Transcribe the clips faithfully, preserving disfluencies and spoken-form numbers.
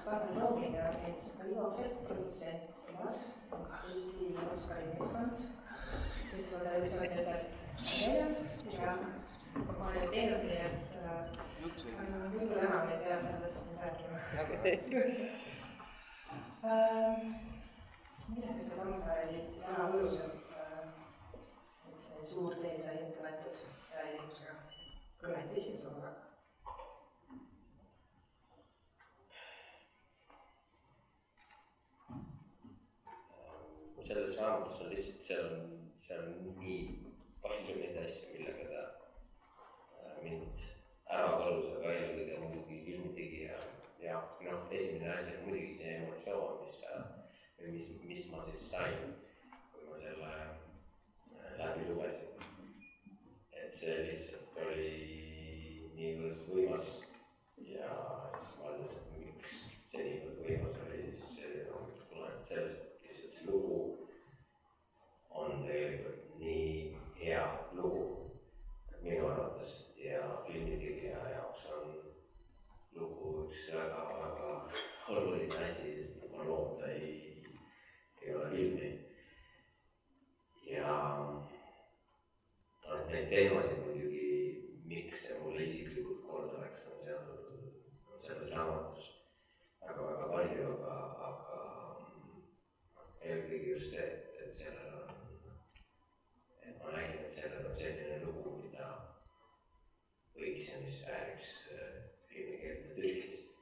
Karl Tooming ja näiteks Rivo Fett produtsent Kilas, Eesti Oskari meeskond, kes on traditsiooniliselt neljad ja ma olen teinud nii, et võib-olla enam ei pea sellest siin rääkima. Millega see Tammsaare liit siis ära hõlus, et see suur tee sai ette võetud õigusega kolmekümne esimese korra? Selles raamatus on lihtsalt, seal on, seal on nii palju neid asju, millega ta mind ära valus, aga eelkõige muidugi filmitegi ja, ja noh, esimene asi on muidugi see emotsioon, mis, mis, mis ma siis sain, kui ma selle läbi lugesin. Et see lihtsalt oli niivõrd võimas ja siis ma ütlesin, et miks see niivõrd võimas oli, siis see tuleneb sellest, lihtsalt see lugu on tegelikult nii hea lugu minu arvates ja filmitegija jaoks on lugu üks väga, väga oluline asi, sest ma loota ei, ei ole filmi. Ja et neid teemasid muidugi, miks see mulle isiklikult korda läks, on seal on selles raamatus väga, väga palju, aga, aga eelkõige just see, et, et sellel on, et ma nägin, et sellel on selline lugu, mida võiks ja mis vääriks filmikeelde tõlkimist.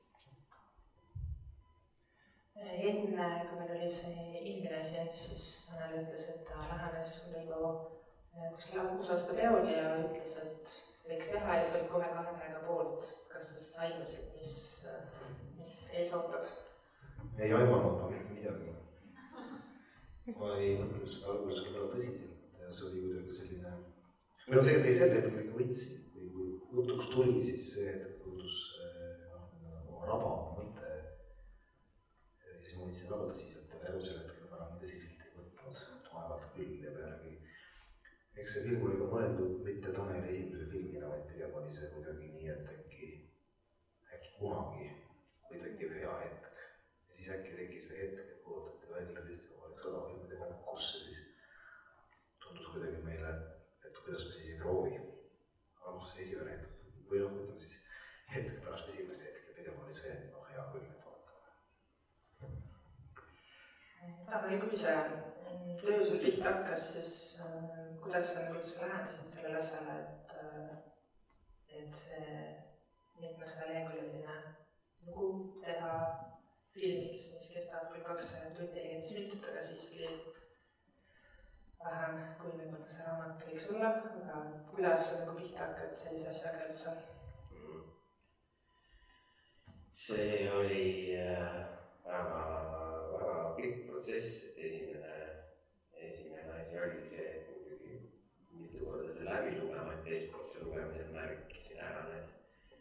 Enne, kui meil oli see ilmine seans, siis Tanel ütles, et ta lähenes kuidagi kuskil kuus aasta peole ja ütles, et võiks teha ja sa olid kohe kahe käega poolt. Kas sa siis aimasid, mis, mis ees ootab? Ei aimanud ma mitte midagi. Ma ei võtnud seda alguses ka väga tõsiselt ja see oli kuidagi selline... Või no tegelikult ei sel hetkel ikka võtsin. Kui, kui jutuks tuli, siis see hetkel tundus no, rabava mõte. Ja siis ma võtsin väga tõsiselt ja järgmisel hetkel ma enam tõsiselt ei võtnud. Vaevalt küll ja pealegi. Eks see film oli ka mõeldud mitte Taneli esimese filmina, vaid pigem oli see kuidagi nii, et äkki, äkki kunagi, kui tekib hea hetk. Ja siis äkki tekkis see hetk, et kuulutati välja Eesti sada filmide konkurssi, siis tundus kuidagi meile, et kuidas me siis ei proovi. Aga noh, see esimene hetk, või noh, ütleme siis hetk pärast esimest hetke pigem oli see, et noh, hea küll, et vaatame. Tanel, kui see töö sul pihta hakkas, siis kuidas on, kuidas sa lähenesid sellele asjale, et, et see mitmesaja leheküljeline lugu teha filmiks, mis kestab küll kaks tundi nelikümmend minutit, aga siiski vähem kui võib-olla see raamat võiks olla, aga kuidas sa nagu pihta hakkad sellise asjaga üldse? See oli väga, väga pikk protsess, et esimene, esimene asi oligi see, et muidugi mitu korda see läbi lugema, et teist kord see lugemisel märkisin ära need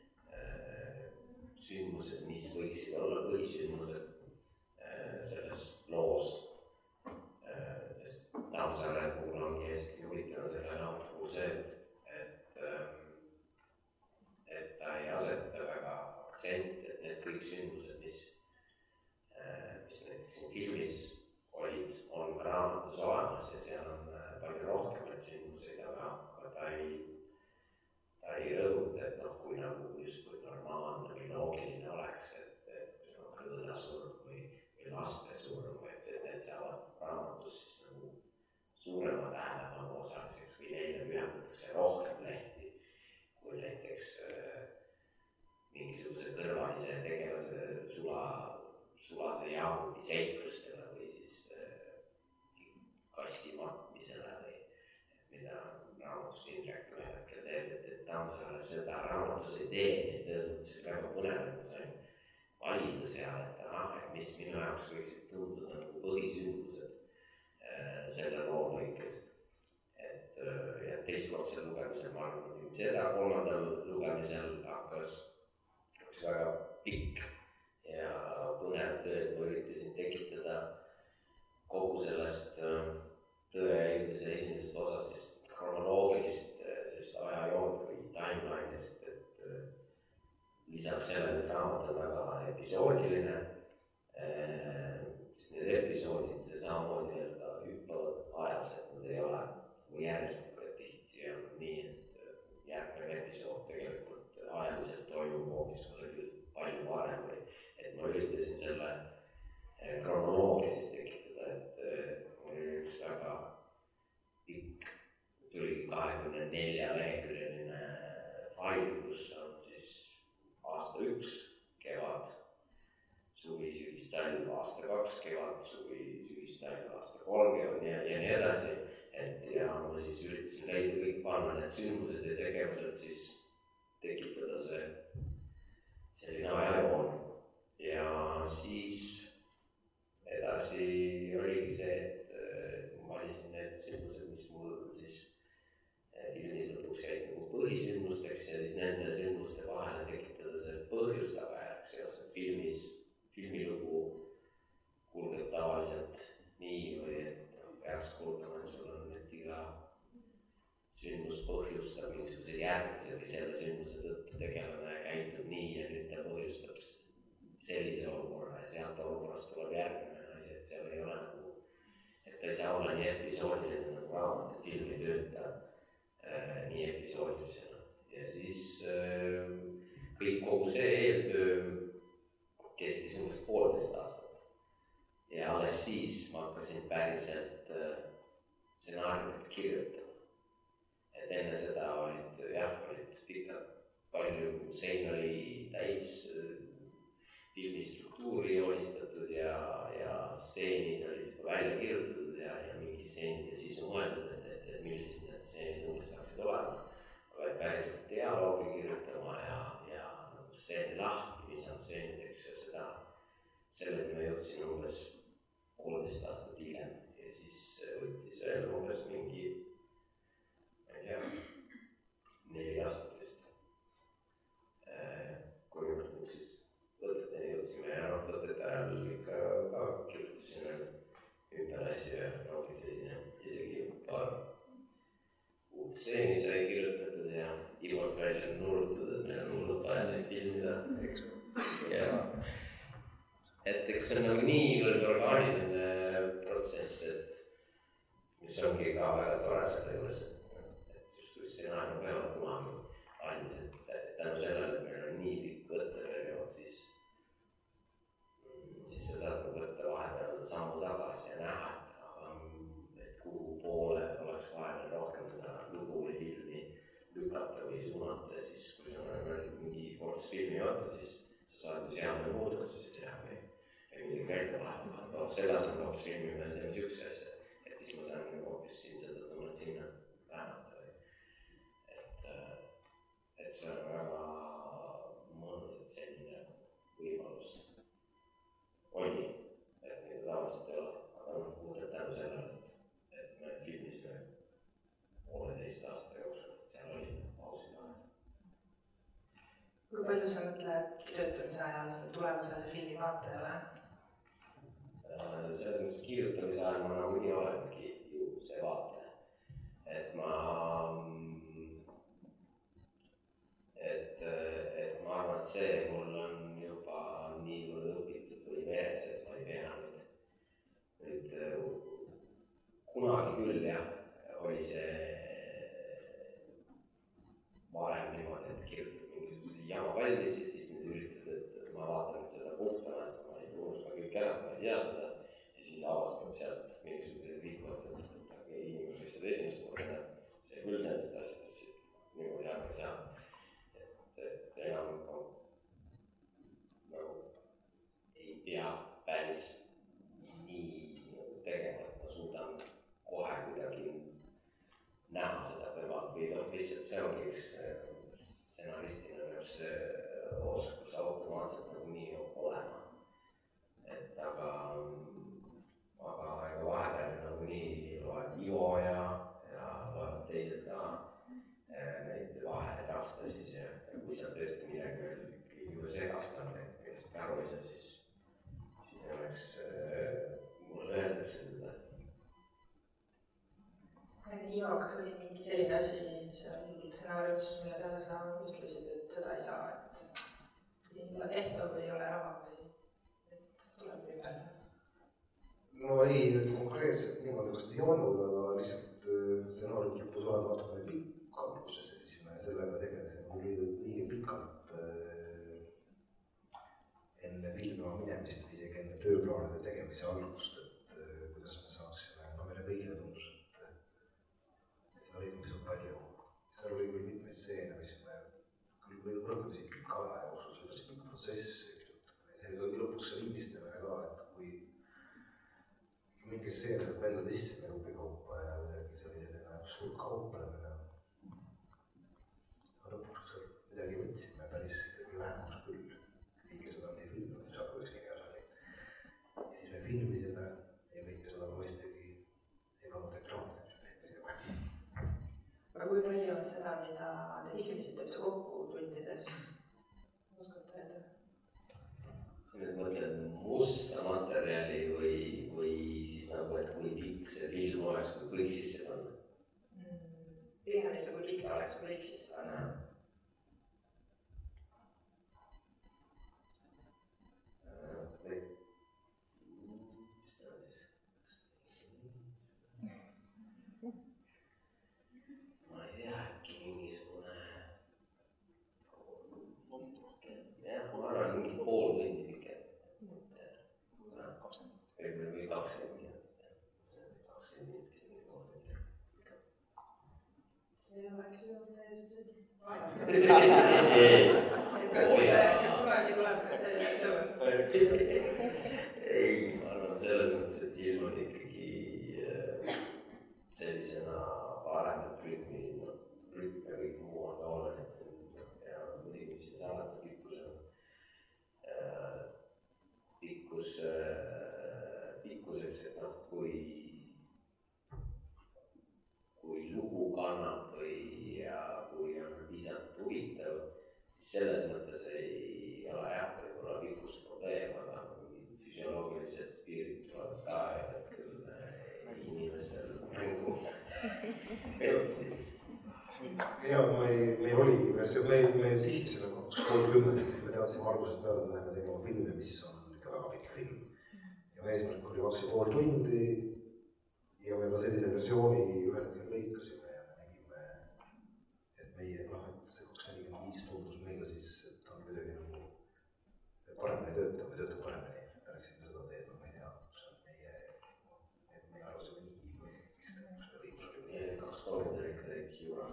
sündmused, mis võiksid olla põhisündmused selles loos. Sest Tammsaare puhul ongi hästi huvitanud selle raamatu puhul see, et, et, et ta ei aseta väga aktsent, et need kõik sündmused, mis, mis näiteks siin filmis olid, on ka raamatus olemas ja seal on palju rohkem need sündmuseid, aga, aga ta ei ta ei rõhuta, et noh, kui nagu just kui normaalne või loogiline oleks, et, et kui on kõõdasurm või, või laste surm, et, et need saavad raamatus siis nagu suurema tähelepanu osaliseks või neile pühendatakse rohkem lehti, kui näiteks äh, mingisuguse kõrvalise tegelase sula, sulase jaamumi seiklustele või siis äh, kassi matmisele või mida raamatus Indrek ühel hetkel teeb, et, et Tammsaare seda raamatus ei tee, et selles mõttes väga põnev, et ma sain valida seal, et aha, et mis minu jaoks võiksid tunduda nagu põhisündmused äh, selle loo lõikes. Et ja teistkordsel lugemisel ma arvan, et seda kolmandal lugemisel hakkas üks väga pikk ja põnev töö, et ma üritasin tekitada kogu sellest äh, tõe jõudmise esimesest osast, sest kronoloogilist ajajoont või timeline'ist, et lisaks sellele, et raamat on väga episoodiline, siis need episoodid samamoodi nii-öelda hüppavad ajas, et nad ei ole järjestikku, et tihti on nii, et järgnev episood tegelikult ajaliselt toimub hoopis kusagil palju varem või et ma üritasin selle kronoloogia siis tekitada, et oli üks väga pikk, tuli kahekümne nelja leheküljeline fail, kus on siis aasta üks, kevad, suvi, sügis, talv, aasta kaks, kevad, suvi, sügis, talv, aasta kolm, kevad ja, ja nii edasi. Et ja ma siis üritasin leida kõik panna need sündmused ja tegevused, siis tekitada see selline ajajoon. Ja siis edasi oligi see, et ma valisin need sündmused, mis mul siis filmis lõpuks jäid nagu põhisündmusteks ja siis nende sündmuste vahele tekitada see põhjus tagajärg seos, et filmis, filmilugu kulgeb tavaliselt nii või et peaks kulgema, et sul on et iga sündmus põhjustab mingisuguse järgmise või selle sündmuse tõttu tegelane käitub nii ja nüüd ta põhjustab sellise olukorra ja sealt olukorrast tuleb järgmine asi, et seal ei ole nagu, et ta ei saa olla nii episoodiline nagu raamat, et film ei tööta äh, nii episoodilisena. Ja siis äh, kõik kogu see eeltöö kestis umbes poolteist aastat. Ja alles siis ma hakkasin päriselt äh, stsenaariumit kirjutama. Et enne seda olid, jah, olid pikad, palju sein oli täis äh, filmi struktuuri joonistatud ja, ja stseenid olid välja kirjutatud ja, ja mingi stseenide sisu mõeldud, et, et, et millised need stseenid umbes saaksid olema. Aga et päriselt dialoogi kirjutama ja, ja nagu stseeni lahti, mis on stseenideks ja seda, selleni ma jõudsin umbes poolteist aastat hiljem ja siis võttis veel umbes mingi, ma ei tea, neli aastat vist. Kui nüüd siis võteteni jõudsime ja noh, võtete ajal ikka ka kirjutasin ümber asju ja nokitsesin ja isegi paar uut stseeni sai kirjutatud ja Ivalt välja nurrutud, et meil on hullult vaja neid filmida. Ja et eks see on nagu niivõrd orgaaniline protsess, et mis ongi ka väga tore selle juures, et just kui stsenaarium ei ole kunagi valmis, et tänu sellele, et meil on nii pikk võtteperiood, siis, siis sa saad võtta vahepeal sammu tagasi ja näha, et, et kuhu poole oleks vahepeal rohkem seda lugu või filmi lükata või suunata ja siis kui sul on mingi ports filmi võtta, siis sa saad ju seame muudatusi teha või midagi välja vahetama, et noh, selle asemel hoopis filmi meil teeme siukse asja, et siis ma saan nagu hoopis siin seda tunnet sinna väänata või et, et see on väga mõnus, et selline võimalus oli, et mida tavaliselt ei ole, aga noh, puhtalt tänu sellele, et, et me filmisime pooleteist aasta jooksul, et seal oli pausi vahel. Kui palju sa mõtled kirjutamise ajal selle tulevasele filmi vaatajale? Selles mõttes kirjutamise ajal ma nagu nii olengi ju see vaataja. Et ma, et, et ma arvan, et see mul on juba niivõrd õpitud või veres, et ma ei pea nüüd, nüüd kunagi küll jah, oli see varem niimoodi, et kirjutab mingisuguse jama valmis ja siis nüüd üritad, et ma vaatan nüüd seda puhtana, et ma ei unusta kõik ära, ma ei tea seda. Ja siis avastad sealt mingisugused viikvad, et aga inimene, kes seda esimest korda näeb, see küll nendest asjadest niimoodi aega ei saa. Et, et enam nagu ei pea päris nii tegema, et ma suudan kohe kuidagi näha seda kõrvalt või noh, lihtsalt see ongi üks stsenaristina peab see oskus automaatselt nagu nii olema. Et aga aga ega vahepeal nagu nii loeb Ivo ja, ja loevad teised ka neid vahetrahte siis ja, ja kui seal tõesti midagi veel juba segastama, millest ka aru ei saa, siis, siis oleks mulle öeldakse seda. Ivo, kas oli mingi selline asi seal stsenaariumis, mille peale sa ütlesid, et seda ei saa, et ei ole tehtav või ei ole raha või et tuleb no ei, nüüd konkreetselt niimoodi vast ei olnud, aga lihtsalt stsenaarium kippus olema natukene pikk alguses ja siis me sellega tegelesime liiga pikalt enne filmima minemist või isegi enne tööplaanide tegemise algust, et kuidas me saaksime, no meile kõigile tundus, et, et seda oli pisut palju. Seal oli küll mitmeid stseene, mis me küll või võrdlemisi pika aja jooksul, see oli pikk protsess, see oli ka lõpuks see lindistamine ka, et kui mingi stseene välja tõstsime jupikaupa ja midagi selline suur kauplemine. Lõpuks midagi võtsime päris ikkagi vähemus küll. Kõike seda on nii filminud, mis hakkas kirjas oli. Ja siis me filmisime ja kõike seda mõistagi ei pannud ekraani. Aga kui palju on seda, mida te filmisite üldse kokku tundides? Oskate öelda? Nüüd mõtlen musta materjali või, või siis nagu, et kui pikk see film oleks, kui kõik sisse panna? Pigem lihtsalt, kui pikk ta oleks, kui kõik sisse panna. Ma ei tea, äkki mingisugune... Jah, ma arvan, mingi pool tundi. Või kakskümmend minutit. kakskümmend minutit. See oleks ju täiesti vaadata. Kas kunagi tuleb ka see versioon? Ei, ma arvan selles mõttes, et film on ikkagi sellisena paremat rütmi, rütm ja kõik muu on ka olenet. Ja muidugi siis alati pikkus on pikkus pikkuseks, et noh, kui, kui lugu kannab või ja kui on piisavalt huvitav, siis selles mõttes ei ole jah, võib-olla pikkus probleem, aga füsioloogilised piirid tulevad ka ja hetkel inimestel mängu. Et siis... Ja ma ei, meil oli versioon, me, me sihtisime kaks kolmkümmend, me teadsime algusest peale, et me läheme tegema filmi, mis on ikka väga pikk film. Ja me eesmärk oli kaks ja pool tundi ja me ka sellise versiooni ühel hetkel lõikasime ja me nägime, et meie, noh, et see kaks nelikümmend viis tundus meile siis, et on kuidagi nagu paremini töötab või töötab paremini. Me läksime seda teed, no ma ei tea, kus on meie, et meie arvasime nii või mis ta kus see õigus oli. kaks kolmkümmend ikka teeb jura.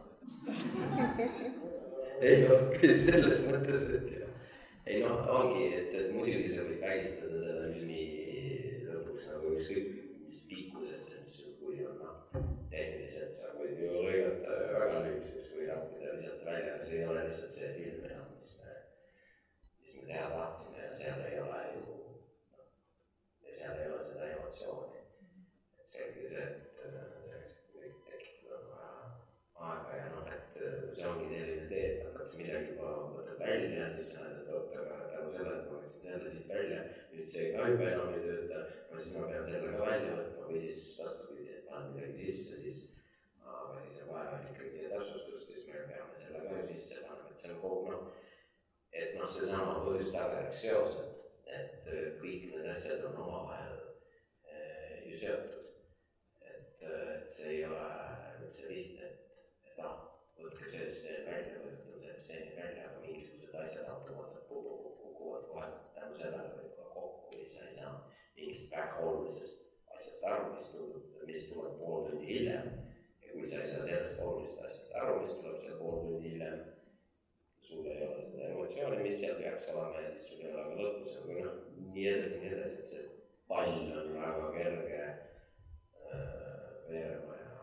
Ei noh, selles mõttes, et jah. Ei noh, ongi, et muidugi sa võid vägistada selle filmi lõpuks nagu ükskõik mis pikkusesse, mis kui on noh, tehniliselt sa võid ju lõigata väga lühikeseks või rappida lihtsalt välja, aga see ei ole lihtsalt see film enam, mis me, mis me teha tahtsime ja seal ei ole ju, ja seal ei ole seda emotsiooni. Et see ongi see, et selleks kõik tekitada aega ja noh, et see ongi selline tee, et hakkad sa midagi juba võtad välja, siis sa näed, et oot, aga tänu selle, et ma võtsin selle siit välja, nüüd see ka juba enam ei tööta, no siis ma pean selle ka välja võtma või siis vastupidi, et panen midagi sisse, siis aga siis on vaja ikkagi see täpsustust, siis me peame selle ka ju sisse panema, et see on kogu noh, et noh, see sama põhjus tagajärg seos, et, et kõik need asjad on omavahel eh, ju seotud, et, et see ei ole üldse lihtne, et noh, võtke see stseen välja, võtke see stseeni välja, aga mingisugused asjad automaatselt kukuvad kohe tänu sellele võib-olla kokku või sa ei saa mingist väga olulisest asjast aru, mis tundub, mis tuleb pool tundi hiljem. Ja kui sa ei saa sellest olulisest asjast aru, mis tuleb seal pool tundi hiljem, sul ei ole seda emotsiooni, mis seal peaks olema ja siis sul ei ole ka lõpus, aga noh, nii edasi, nii edasi, et see pall on väga kerge äh, veerema ja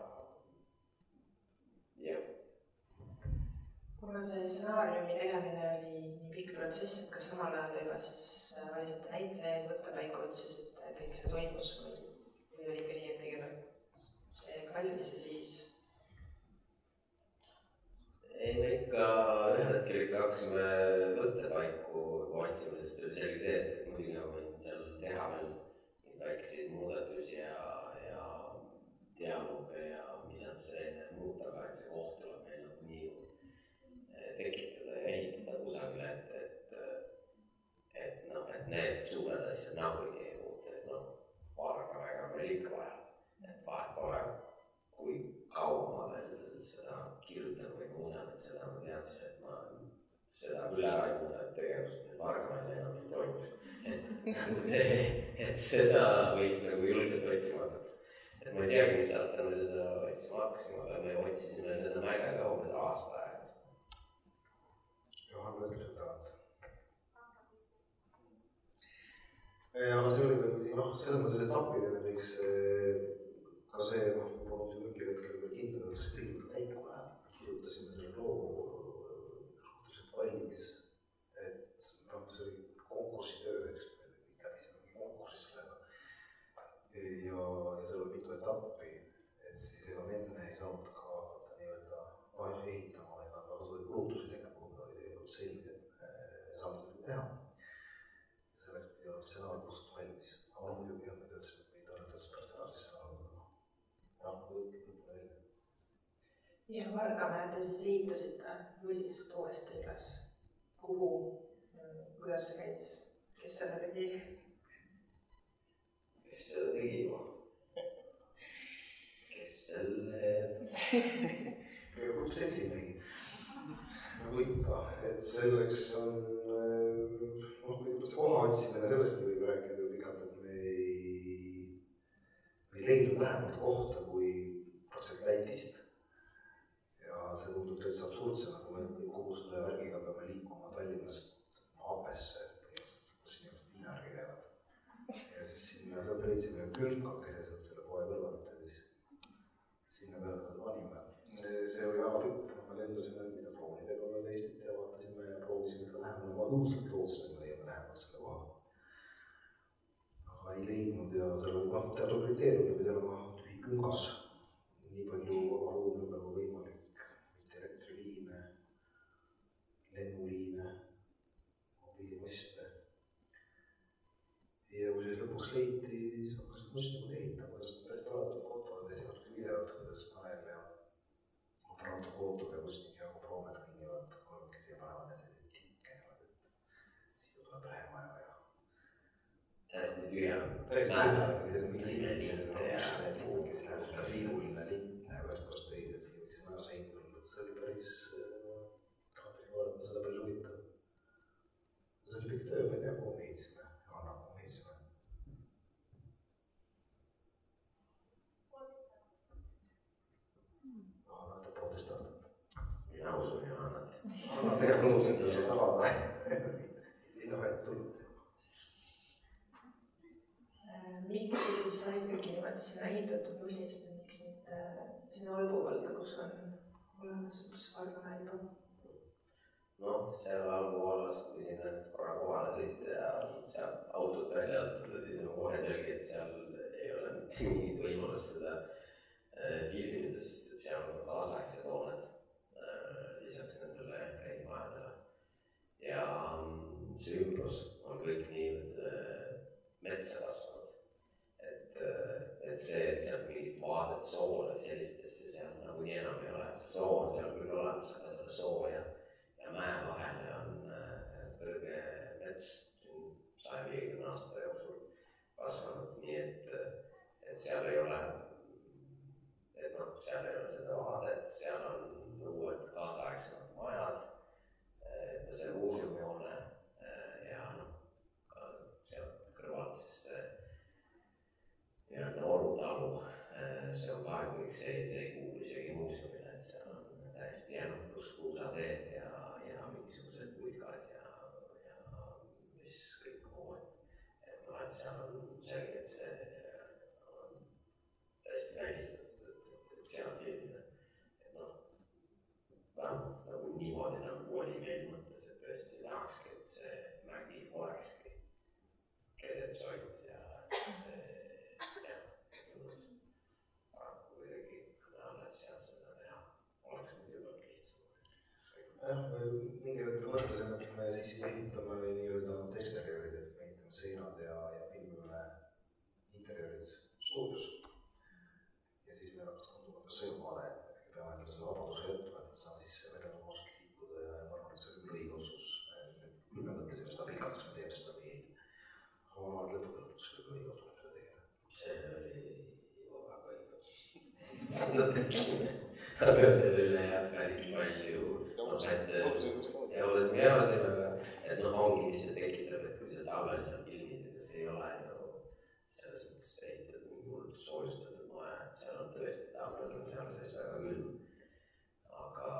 jah. Kuna see stsenaariumi tegemine oli nii pikk protsess, et kas samal ajal te juba siis valisite näitlejaid, võttepaika otsisite, kõik see toimus või, või oli ikka nii, et kõigepealt see valmis ja siis? Ei, me ikka ühel hetkel ikka hakkasime võttepaiku otsima, sest oli selge see, et muidugi on meil teha veel väikeseid muudatusi ja, ja dialoog ja misantseene muuta, aga et see koht tuleb meil nagu nii tekitada ja ehitada kusagile, et, et, et, no, et need suured asjad nagu ei muuta, et noh, paar seda küll ära ei muuda, et tegevust nüüd Vargamäel enam ei toimuks. Et see, et seda võiks nagu julgelt otsima hakata. Et ma ei teagi, mis aasta me seda otsima hakkasime, aga me otsisime seda mägega umbes aasta aega. Johan mõtleb tavat. Aga see oli veel, noh, selles mõttes etapiline võiks ka see, noh, ma polnud ju mingil hetkel veel kindel, et see film ka käiku läheb. Kirjutasime selle loo suhteliselt valmis, et noh, see oli konkursitöö, eks me käisime konkursi sellega. Ja, ja seal oli mitu etappi, et siis enam enne ei saanud ka hakata nii-öelda aja ehitama, vaid väga suuri kulutusi tegema, kui oli tegelikult selge, et me saame seda teha. Ja selleks pidi olla stsenaarium kusult valmis. Aga muidugi jah, me töötasime, et me ei töötas pärast edasi stsenaarium. Ja kui õiglub välja. Ja Vargamäe te siis ehitasite nullist uuesti üles. Kuhu? Kuidas see käis? Kes selle tegi? Kes selle tegi? Kes selle... Kõige seltsimehi. Nagu ikka, et selleks on, noh, kõigepealt see koha otsimine, sellest ei võib rääkida ju pikalt, et me ei, me ei leidnud vähemalt kohta kui praktiliselt Lätist. Ja see tundub täitsa absurdsena, kui me kogu selle värgiga peame liikuma Tallinnast Apesse, kus inimesed viinärgi käivad. Ja siis sinna sealt leidsime külkakese sealt selle poe kõrvalt ja siis sinna peale peale panime. See oli väga pikk, me lendasime mida droonidega mööda Eestit ja vaatasime ja proovisime ikka lähemale. Ma õudselt lootsin, et me leiame lähemalt selle koha. Aga ei leidnud ja seal oli noh, teatud kriteeriumid pidi olema tühi külgas. Nii palju vaba ruumi ümber kui võimalik, mitte elektriliine, lennuliine, mobiilimõiste. Ja kui siis lõpuks leiti, siis hakkasid mustnikud ehitama, sellest päris toredad fotod ja sinuke videod, kuidas Tanel ja Operator Kootov ja Mustnik ja Jakob Roomed kõnnivad kolmekesi ja panevad need tikke niimoodi, et siia tuleb Rehemaja ja täiesti tühja. Täiesti tühja, aga see on mingi lint, selline rapsine tipp, kes läheb ka fiibuline lint näeb ühest koos teised, et siin võiks mõne sein tulla. See oli päris, tahtagi vaadata seda päris huvitav. See oli pikk töö, ma ei tea, kuhu me ehitsime. Anna, kuhu me ehitsime. Anna, ta poolteist aastat. Mina usun Johannat. Anna, tegelikult nõudsin ta seal tagada. Ei taha, et tulnud. Miks siis sa ikkagi niimoodi sinna ehitatud nullist, miks mitte sinna Albuvalda, kus on olemas üks Vargamäe juba? Noh, seal Albuvallas, kui sinna nüüd korra kohale sõita ja seal autost välja astuda, siis on kohe selge, et seal ei ole mitte mingit võimalust seda filmida, sest et seal on kaasaegsed hooned lisaks nendele reimajadele. Ja see ümbrus on kõik niivõrd metsa kasvanud. Et see, et sealt mingit vaadet soole või sellistesse seal nagu nii enam ei ole, et see soo on seal küll olemas, aga selle soo ja, ja mäe vahele on kõrge mets saja viiekümne aasta jooksul kasvanud, nii et, et seal ei ole, et noh, seal ei ole seda vaadet, seal on uued kaasaegsemad majad ja see muuseumihoone ja noh, ka sealt kõrvalt siis see nii-öelda Orutalu, see on ka kõik see, see ei kuulu isegi muuseumile, et seal on täiesti jäänud pluss kuusateed ja, ja mingisugused puitkad ja, ja mis kõik muu, et, et noh, et seal on selge, et see on täiesti välistatud, et, et, et seal filmida. Et noh, vähemalt nagu niimoodi nagu oli meil mõttes, et tõesti tahakski, et see mägi olekski keset soid ja et see jah, mingi hetkel mõtlesin, et me siiski ehitame nii-öelda eksteriöörid, et me ehitame seinad ja, ja filmime interjöörid stuudios. Ja siis meil hakkas tunduma ka sõjumale, et me peame endale selle vabaduse jätma, et me saame sisse vedada vaosalt liikuda ja ma arvan, et see oli küll õige otsus. Küll me mõtlesime seda pikalt, kas me teeme seda või ei. Aga ma arvan, et lõpuks lõpuks oli õige otsus, mida tegime. See oli juba väga õige otsus. Seda tegime. Aga selle üle jääb päris palju, et ja olesime erasime, aga et noh, ongi, mis see tekitab, et kui sa talvel seal filmid, ega see ei ole ju selles mõttes ehitatud mingi hullult soojustatud maja, et seal on tõesti talvel on seal sees väga külm. Aga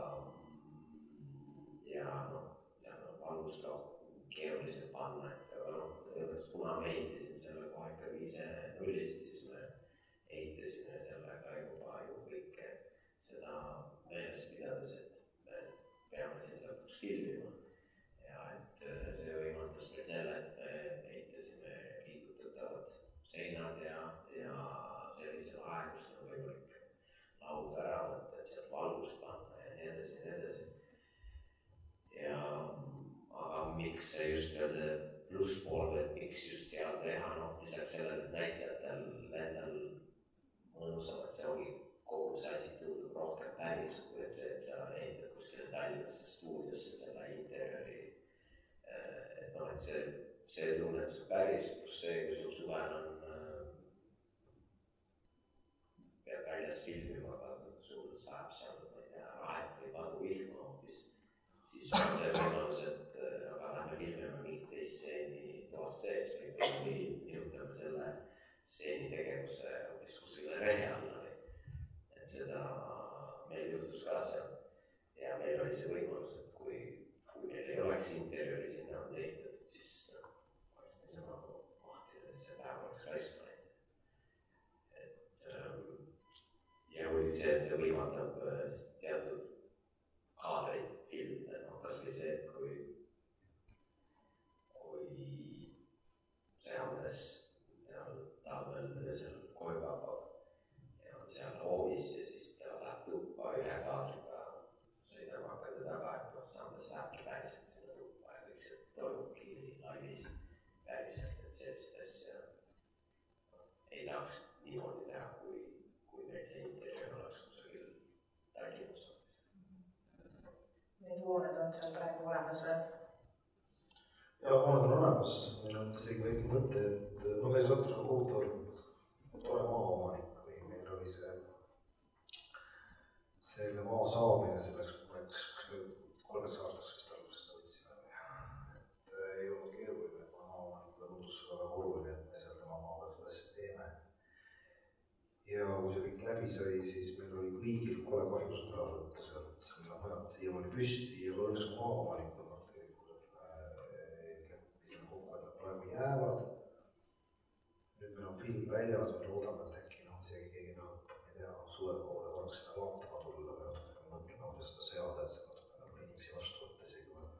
ja noh, seal on valgust keerulisem panna, et aga noh, kuna me ehitasime selle kohe ikkagi ise nullist, siis me ehitasime sellega juba ju kõike seda meeles pidades, et me peame siin lõpuks filmima. Ja et see võimaldas meil selle, et me ehitasime liigutatavad seinad ja, ja sellisel ajal, kus on võimalik lauda ära võtta, et sealt valgust panna ja nii edasi ja nii edasi. Ja aga miks see just veel see plusspool, et miks just seal teha, noh, lisaks sellele, et näitajatel endal mõnusam, et see ongi kogu see asi tundub rohkem päris, kui et see, et sa ehitad kuskile Tallinnasse stuudiosse selle interiori. Et noh, et see, see tunnetus on päris, pluss see, kui sul suvel on pead väljas filmima, aga sul saab seal, ma ei tea, rahet või padu vihma hoopis, siis on see võimalus, et aga lähme filmime mingit teist stseeni toast sees või nihutame selle stseeni tegevuse hoopis kusagile rehe alla või. Et seda meil juhtus ka seal ja meil oli see võimalus, et kui, kui meil ei oleks interiori sinna on ehitatud, siis no, oleks niisama mahti, see päev oleks raisku läinud. Et ja muidugi see, et see võimaldab teatud kaadreid filmida, no kas või see, et kui kui Reamres seal talvel öösel koju kapab ja on seal hoovis ja siis ta läheb tuppa ühe kaadriga, sõidame hakkade taga, et noh, Sammes lähebki päriselt sinna tuppa ja kõik see toimubki laivis päriselt, et sellist asja ei saaks niimoodi teha, kui, kui meil see interior oleks kusagil Tallinnas. Need hooned on seal praegu olemas või? Ja hooned on olemas, meil on isegi väike mõte, et no meil sattus ka kohutavalt tore maaomanik või meil oli see selle maa saamine, see läks, läks kolmeks aastaks vist algusest võtsime. Et ei olnud keeruline, kui maaomanikule tundus väga oluline, et me seal tema maa peal seda asja teeme. Ja kui see kõik läbi sai, siis meil oli kõigil kole kahjused ära võtta sealt, seal majad siiamaani püsti ja õnneks maaomanikul praegu jäävad. Nüüd meil on film väljas, me loodame, et äkki noh, isegi keegi tahab, ma ei tea, suve poole korraks seda vaatama tulla või natukene mõtlema, kuidas seda seada, et see natukene inimesi vastu võtta isegi või.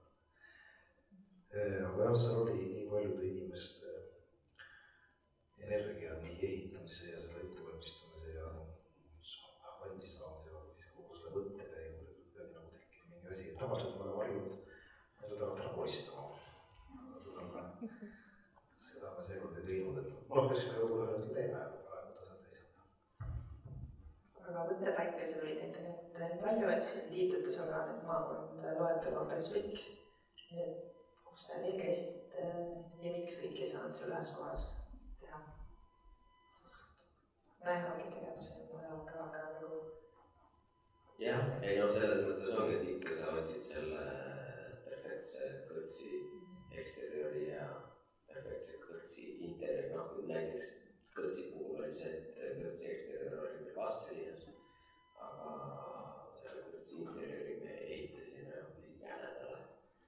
Aga jah, seal oli nii paljude inimeste energia nii ehitamise ja selle ettevalmistamise ja valmis saamise ja kogu selle võttekäigu, et nagu tekkinud mingi asi. Tavaliselt ma olen harjunud, ma ei tahaks ära koristama, aga seda me seda me seekord ei teinud, et noh, eks me võib-olla ühelt teeme, aga praegu ta seal seisab. Aga võttepäikesed olid internet palju, et siin Tiitutes on ka need maakond loetelu on päris pikk. Kus te veel käisid ja miks kõik ei saanud seal ühes kohas teha? Sest näehagi tegevusi mõnel ka, aga nagu... Jah, ei no selles mõttes ongi, et ikka sa võtsid selle perfektse kõrtsi eksteriori ja perfektse kõrtsi interiori, noh näiteks kõrtsi puhul oli see, et kõrtsi eksterior oli meil Vasteliinas, aga selle kõrtsi interiori me ehitasime hoopis Jänedale.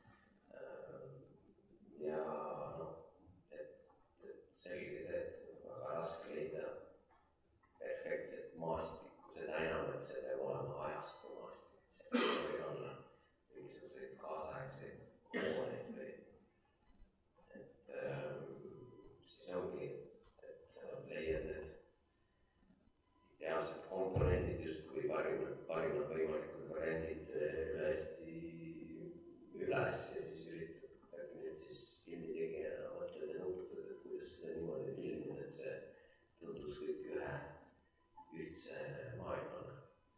Ja noh, et, et selge see, et väga raske leida perfektset maastikku, seda enam, et see peab olema ajastu maastik, see ei olla mingisuguseid kaasaegseid hooneid või siis ongi, et leiad need ideaalsed komponendid justkui parimad, parimad võimalikud variandid üle Eesti üles ja siis üritad kuidagi nüüd siis filmitegijana mõtled ja nuputad, et kuidas seda niimoodi filmida, et see tundus kõik ühe ühtse maailmana.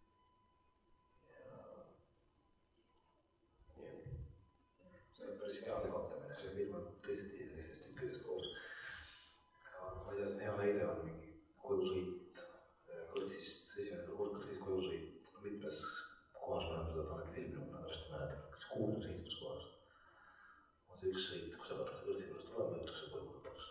Ja, see on päris hea levatamine, see film on tõesti sellisest tükkidest koos. Ma ei tea, see hea näide on mingi kojusõit kõrtsist, esimene kord kõrtsist kojusõit mitmes kohas me oleme seda Tanel filminud, ma tõesti mäletan, kas kuulnud seitsmes kohas. üks sõit, kui sa vaatad võrdsi juures tulema, juhtuks see koju lõpuks.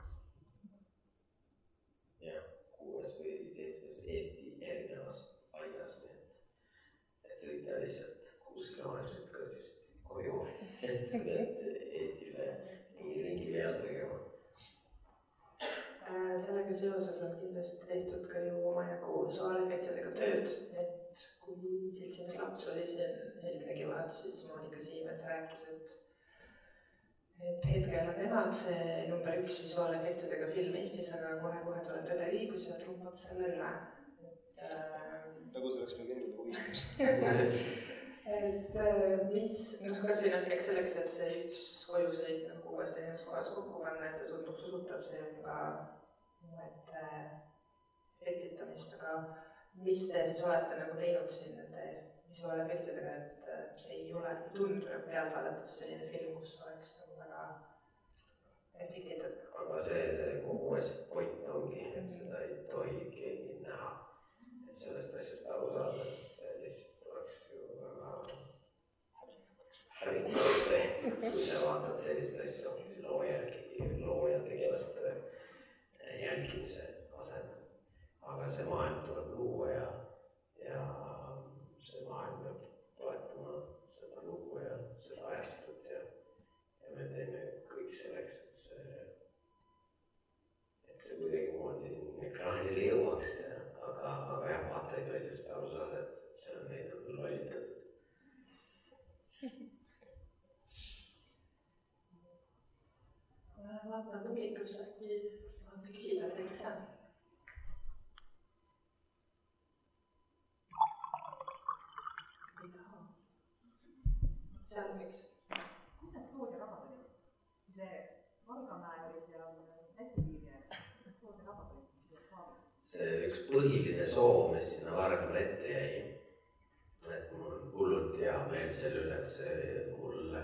Jah, kuues või seitsmes Eesti erinevas aias, nii et sõita lihtsalt kuus kilomeetrit kõrtsist koju, et sa pead Eestile mingi ringi peale tegema. Sellega seoses on kindlasti tehtud ka ju omajagu visuaalefektidega tööd, et kui Siltsimees laps oli siin eelmine kevad, siis Monika Siimets rääkis, et et hetkel on nemad see number üks visuaalefektidega film Eestis, aga kohe-kohe tuleb Tõde õigus ja trumbab selle üle. Et, äh... nagu see oleks veel kellele huvistus. et mis, no kas või näiteks selleks, et see üks kojusõit nagu kuuest erinevas kohas kokku panna, et ta tunduks usutav, see on ka et efektitamist, aga mis te siis olete nagu teinud siin nende visuaalefektidega, et see ei ole, ei tundu nagu pealt vaadates selline film, kus oleks nagu väga efektitatud. Aga see, see kogu asja point ongi, et seda ei tohi keegi näha. Et sellest asjast aru saada, see lihtsalt oleks ju väga hävinguks see, kui sa vaatad sellist asja hoopis loo järgi, loo ja tegelaste jälgimise asemel. Aga see maailm tuleb luua ja, ja see maailm peab toetama seda lugu ja seda ajastut ja, ja me teeme kõik selleks, et see, et see kuidagi moodi ekraanile jõuaks, ja, aga, aga jah, vaata ei tohi sellest aru saada, et, et see on neid on lollitatud. Vaatan publikas, äkki tahate küsida midagi seal? Ei taha. Seal võiks. Kus need sood ja rabad olid? Kui see Valgamäe oli seal Läti-piiri, kus need sood ja rabad olid? See üks põhiline soov, mis sinna Vargamäe ette jäi, et mul on hullult hea meel selle üle, et see mulle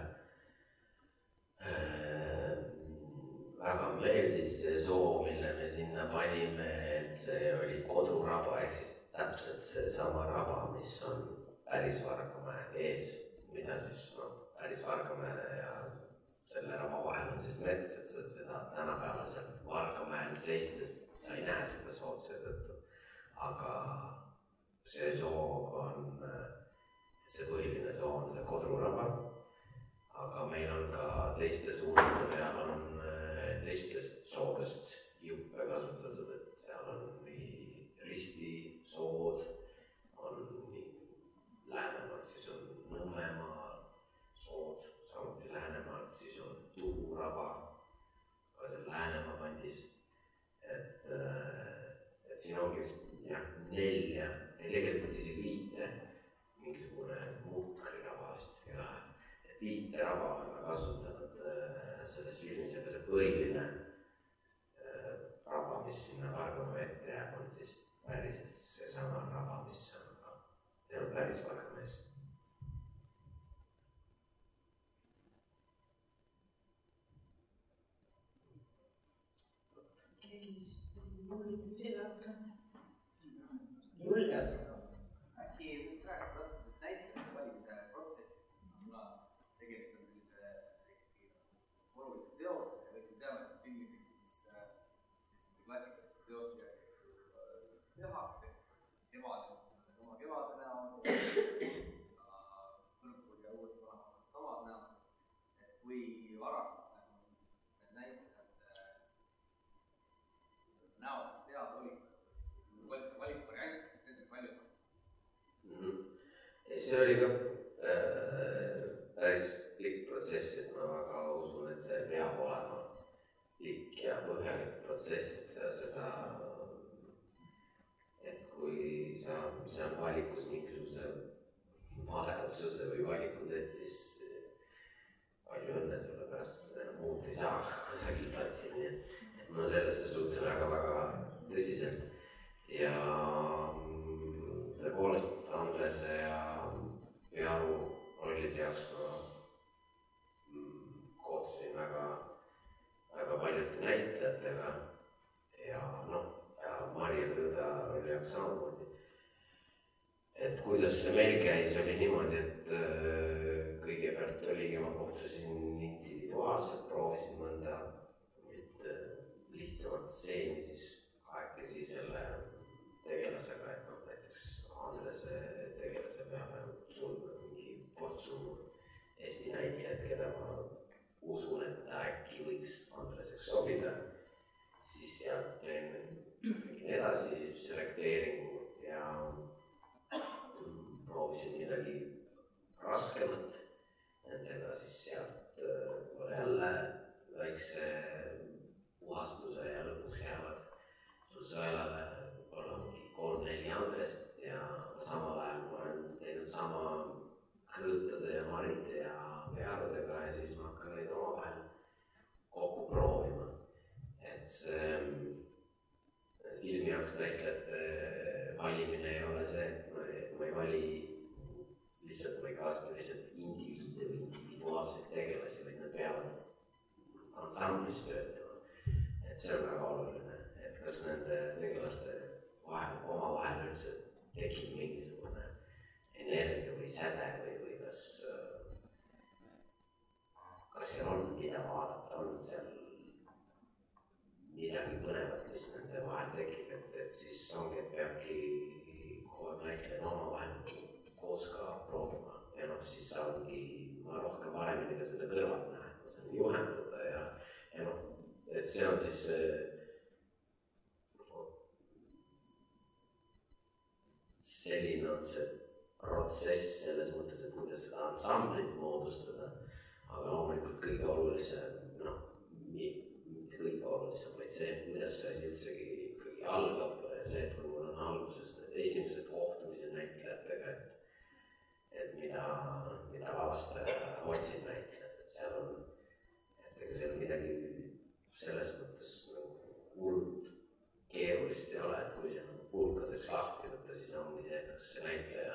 äh, väga meeldis see soov, mille me sinna panime, et see oli koduraba, ehk siis täpselt see sama raba, mis on päris Vargamäe ees, mida siis no, päris Vargamäe ja selle raba vahel on siis mets, et sa seda tänapäevaselt Vargamäel seistes sa ei näe seda sood seetõttu. Aga see soov on, see põhiline soov on see koduraba, aga meil on ka teiste suunade peal on teistest soodest juppe kasutatud, et seal on nii ristisood, on nii Läänemaalt, siis on Nõmmemaa sood, samuti Läänemaalt, siis on Tuuraba, ka seal Läänemaa kandis, et, et siin ongi vist jah, nelja, tegelikult isegi viite, mingisugune mukriraba vist, ja et viite raba oleme kasutanud selles filmis, aga see põhiline raba, mis sinna Vargamäe ette jääb, on siis päriselt seesama raba, mis on ka seal päris Vargamäes. Keegi julgeb küsida rohkem? Julgeb? Äkki võiks rääkida natukesest näitlejate valimise protsessist, kuna tegemist on sellise olulise teosega ja kõik teame, et filmiks, mis klassikaliste teoste tehakse, kevade, oma kevade näol, Kõrgpõrg ja uuesti vanamad omad näol, et kui varakult need näitlejad näod teada olid, valikvariant, see on palju. Mm-hmm. See oli ka äh, päris pikk protsess, et ma väga usun, et see peab olema pikk ja põhjalik protsess, et sa seda, et kui sa, sa on valikus mingisuguse valeotsuse või valikud, et siis palju õnne sulle pärast seda enam muud ei saa kusagil platsil, nii et ma sellesse suhtun väga-väga tõsiselt. Ja tõepoolest Andrese ja Pearu rollid jaoks ma kohtusin väga, väga paljude näitlejatega ja noh, ja Marje Krõõda rolli jaoks samamoodi. Et kuidas see meil käis, oli niimoodi, et kõigepealt oligi, ma kohtusin individuaalselt individuaalselt proovisin mõnda nüüd lihtsamat stseeni siis kahekesi selle tegelasega, et noh, näiteks Andrese tegelase peale sulme mingi portsu Eesti näitlejad, keda ma usun, et ta äkki võiks Andreseks sobida, siis sealt teen edasi selekteeringu ja proovisin midagi raskemat nendega, siis sealt võib-olla jälle väikse puhastuse ja lõpuks jäävad sul sõelale võib-olla mingi kolm-neli Andrest ja samal ajal ma olen teinud sama krõõtade ja maride ja pearudega ja siis ma hakkan neid omavahel kokku proovima. Et see filmi jaoks näitlejate valimine ei ole see, et ma ei, ma ei vali lihtsalt, ma ei kaasta lihtsalt indiviide või individuaalseid tegelasi, vaid nad peavad ansamblis töötama. Et see on väga oluline, et kas nende tegelaste vahel, oma vahel üldse tekib mingisugune energia või säde või, või kas, kas seal on mida vaadata, on seal midagi põnevat, mis nende vahel tekib, et, et siis ongi, et peabki kogu aeg näitlejad oma vahel koos ka proovima ja noh, siis saabki ma rohkem paremini ka seda kõrvalt näha, et ma saan juhendada ja, ja noh, et see on siis selline on see protsess selles mõttes, et kuidas seda ansamblit moodustada, aga loomulikult kõige olulisem, noh, mitte kõige olulisem, vaid see, kuidas see asi üldsegi ikkagi algab, see, et kui mul on alguses need esimesed kohtumised näitlejatega, et, et mida, mida lavastaja otsib näitlejad, et seal on, et ega seal midagi selles mõttes hullult keerulist ei ole, et kui see pulkadeks lahti võtta, siis ongi see, et kas see näitleja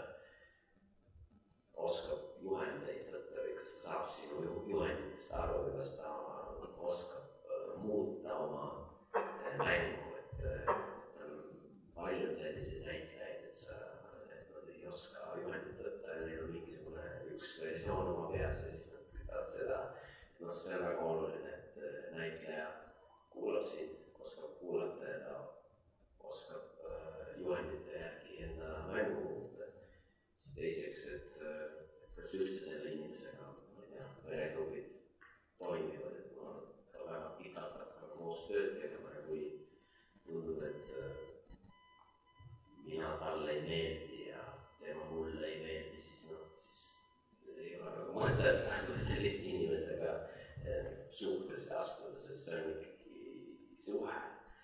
oskab juhendeid võtta või kas ta saab sinu juhenditest aru või kas ta oskab muuta oma mängu, et, et on palju selliseid näitlejaid, et, sa, et nad ei oska juhendit võtta ja neil on mingisugune üks versioon oma peas ja siis nad kütavad seda. No, see on väga oluline, et näitleja kuulab sind, oskab kuulata ja ta oskab juhendite järgi enda mängu muuta. Siis teiseks, et, et kas üldse selle inimesega, ma ei tea, veregrupid toimivad, et ma ka väga pikalt hakkan koos tööd tegema ja kui tundub, et mina talle ei meeldi ja tema mulle ei meeldi, siis noh, siis ei ole väga mõtet nagu sellise inimesega suhtesse astuda, sest see on ikkagi suhe.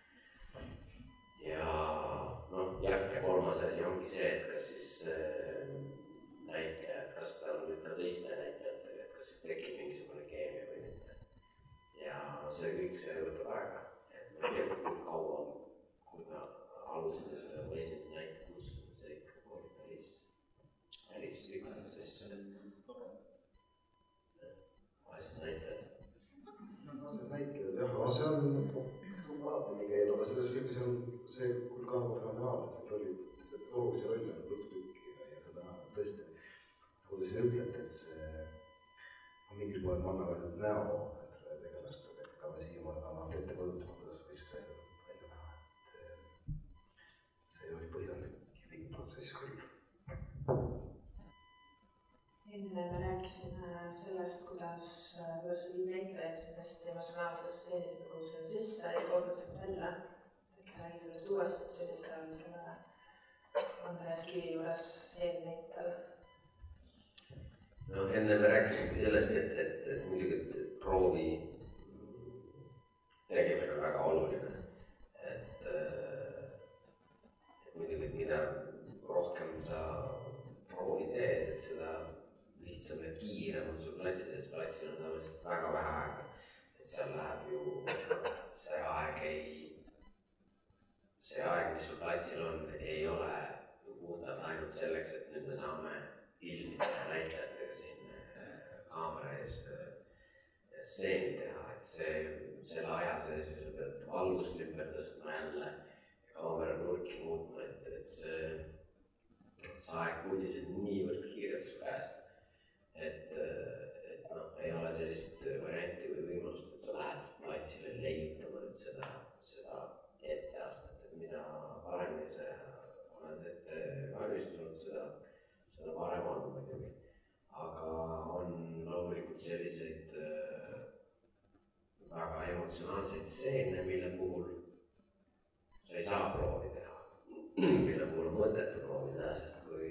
Ja noh, jah, ja kolmas asi ongi see, et kas siis äh, näitleja, et kas ta on nüüd ka teiste näitlejatega, et kas tekib mingisugune keemia või mitte. Ja see kõik, see võtab aega, et ma ei tea, kui kaua, kui ma alustasin seda mu esimese näite kutsunud, see ikka oli päris, päris sügav, sest vaesed näitlejad. Vaesed näitlejad, jah, aga see on alati nii käib, aga selles filmis on see küll ka nagu fenomenaalne, et neil oli olulise rolli on jututükki ja seda tõesti, nagu te siin ütlete, et see on mingil pool manna veel näo nendele tegelastele, et ta siiamaani annab ette kujutama, kuidas võiks välja näha, et see oli põhjalik kirik protsess küll. Enne me rääkisime sellest, kuidas, kuidas viid näitlejaid sellest emotsionaalses stseenis nagu selle sisse ja toodnud sealt välja. Äkki sa räägi sellest uuesti, et see oli seal selle Andres Kivi juures stseeninäitel. No enne me rääkisime sellest, et, et, et muidugi et proovi tegemine on väga oluline. Et, et muidugi, et mida rohkem sa proovi teed, et seda lihtsam ja kiirem on sul platsil, sest platsil on tavaliselt väga vähe aega. Et seal läheb ju see aeg ei, see aeg, mis sul platsil on, ei ole ju puhtalt ainult selleks, et nüüd me saame filmide ja näitlejatega siin kaamera ees stseeni teha, et see, selle aja sees ju sa pead valgust ümber tõstma jälle ja kaamera nurki muutma, et, et see, see aeg puudised niivõrd kiirelt su käest. Et, et noh, ei ole sellist varianti või võimalust, et sa lähed platsile leiutama nüüd seda, seda etteastet, et mida paremini sa oled ette valmistunud, seda, seda parem on muidugi. Aga on loomulikult selliseid äh, väga emotsionaalseid stseene, mille puhul sa ei saa proovi teha, mille puhul on mõttetu proovi teha, sest kui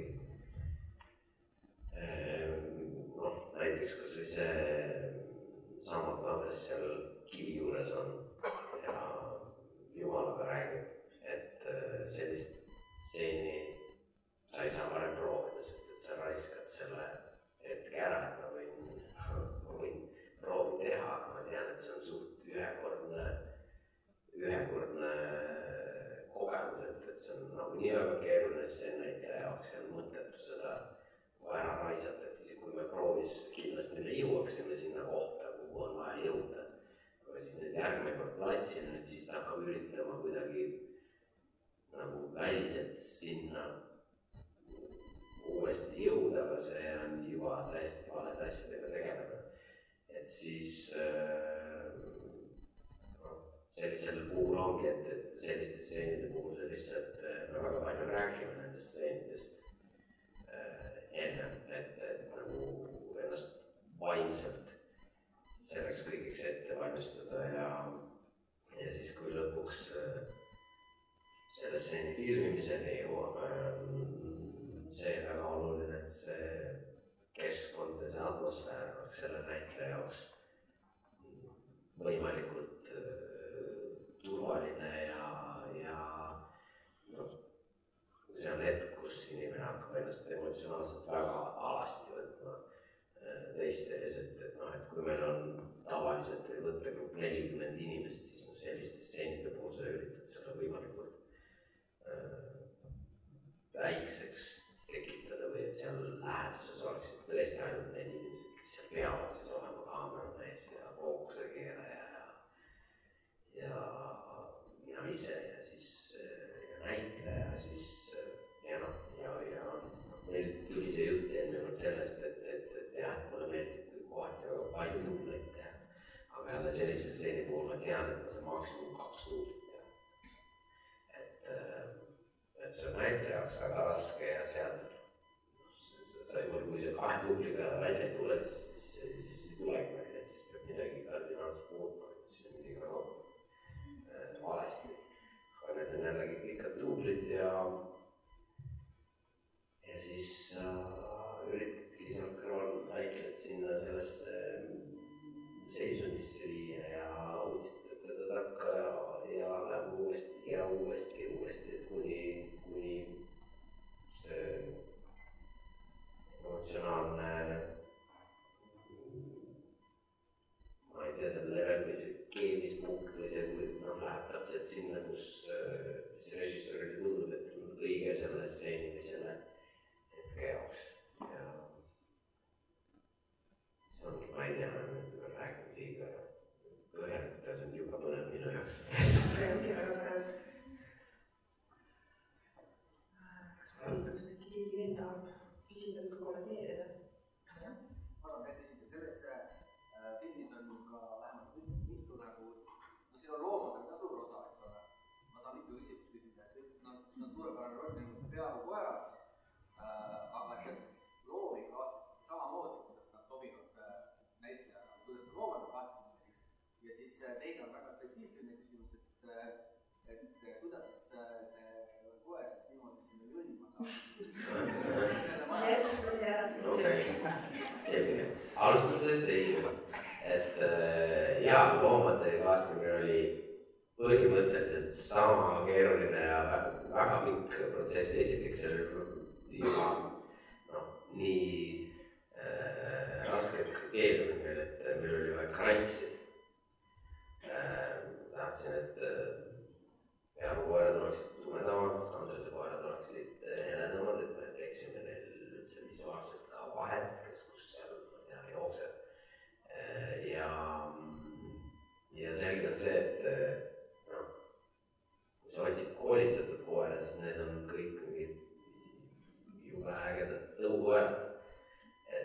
noh, näiteks kas või see sama Andres seal kivi juures on ja Jumalaga räägib, et sellist stseeni sa ei saa varem proovida, sest et sa raiskad selle hetke ära, et ma võin, ma võin proovi teha, aga ma tean, et see on suht ühekordne, ühekordne kogemus, et, et see on nagu nii väga keeruline stseen näitleja jaoks ja on mõttetu seda ära raisata, et isegi kui me proovis, kindlasti me jõuaksime sinna kohta, kuhu on vaja jõuda. Aga siis nüüd järgmine kord platsil, nüüd siis ta hakkab üritama kuidagi nagu väliselt sinna uuesti jõuda, aga see on juba täiesti valede asjadega tegelema. Et siis no, sellisel puhul ongi, et, et selliste stseenide puhul see lihtsalt, me väga palju räägime nendest stseenidest ennem, et, et nagu ennast vaimselt selleks kõigiks ette valmistada ja, ja siis kui lõpuks selle stseeni filmimiseni jõuame, see on väga oluline, et see keskkond ja see atmosfäär oleks selle näitleja jaoks võimalikult turvaline ja, ja noh, see on hetk, kus inimene hakkab ennast emotsionaalselt väga alasti võtma teiste ees, et, et noh, et kui meil on tavaliselt võttegrupp nelikümmend inimest, siis no selliste stseenide puhul sa üritad selle võimalikult äh, väikseks tekitada või et seal läheduses oleksid tõesti ainult need inimesed, kes seal peavad siis olema kaamera mees ja fookuse keeraja ja, ja mina ise ja siis ja näitleja ja siis ja noh, ja, ja meil tuli see jutt eelmine kord sellest, et, et, et jah, et mulle meeldib kohati väga palju tubleid teha. Aga jälle sellise stseeni puhul ma tean, et ma saan maksimum kaks tublit teha. Et, et see on näitleja jaoks väga raske ja seal sa juhul, kui see kahe tubliga välja ei tule, siis, siis, siis ei tulegi välja, et siis peab midagi kardinaalselt muutma, siis on midagi väga valesti. Aga need on jällegi ikka tublid ja ja siis äh, üritadki seal kõrval näitled sinna sellesse seisundisse viia ja utsitad teda takka ja, ja läheb uuesti ja uuesti ja uuesti, et kuni, kuni see emotsionaalne, ma ei tea, see level või see keemispunkt või see, kui noh, läheb täpselt sinna, kus äh, see režissöörile tundub, et on õige selle stseeni või selle hetke jaoks ja see ongi, ma ei tea, me räägime liiga põhjalikult ja see on juba põnev minu jaoks. See ongi väga põnev. Kas palukas äkki keegi veel tahab küsida või kommenteerida? Ma arvan, et esita selles äh, filmis on ka vähemalt mitu, mitu nagu, no siin on loomadel ka suur osa, eks ole. Ma tahan mitu küsimust küsida, et no, siin on suurepärane roll minu peaaegu koera. Uh, aga kas te siis loomi kaastasite samamoodi, kuidas nad sobivad uh, näitlejana, kuidas see loomade kaastamine ja siis uh, teine on väga spetsiifiline küsimus, et, uh, et uh, kuidas uh, see koer siis niimoodi sinna jõlma saab? Hästi head. Okay. Selge. Alustame sellest esimest, et uh, jaa, loomade kaastamine oli põhimõtteliselt sama keeruline ja väga pikk protsess. Esiteks see oli juba noh, nii äh, rasked kriteeriumid meil, et meil oli vaja krantsi. Äh, tahtsin, et peaaegu koerad oleksid tumedamad, Andrese koerad oleksid heledamad, et me teeksime neil üldse visuaalselt ka vahet, kes kus seal teha jookseb. Äh, ja, ja selge on see, et noh, kui sa otsid koolitatud koera, siis need on kõik mingid jube ägedad tõukoerad, et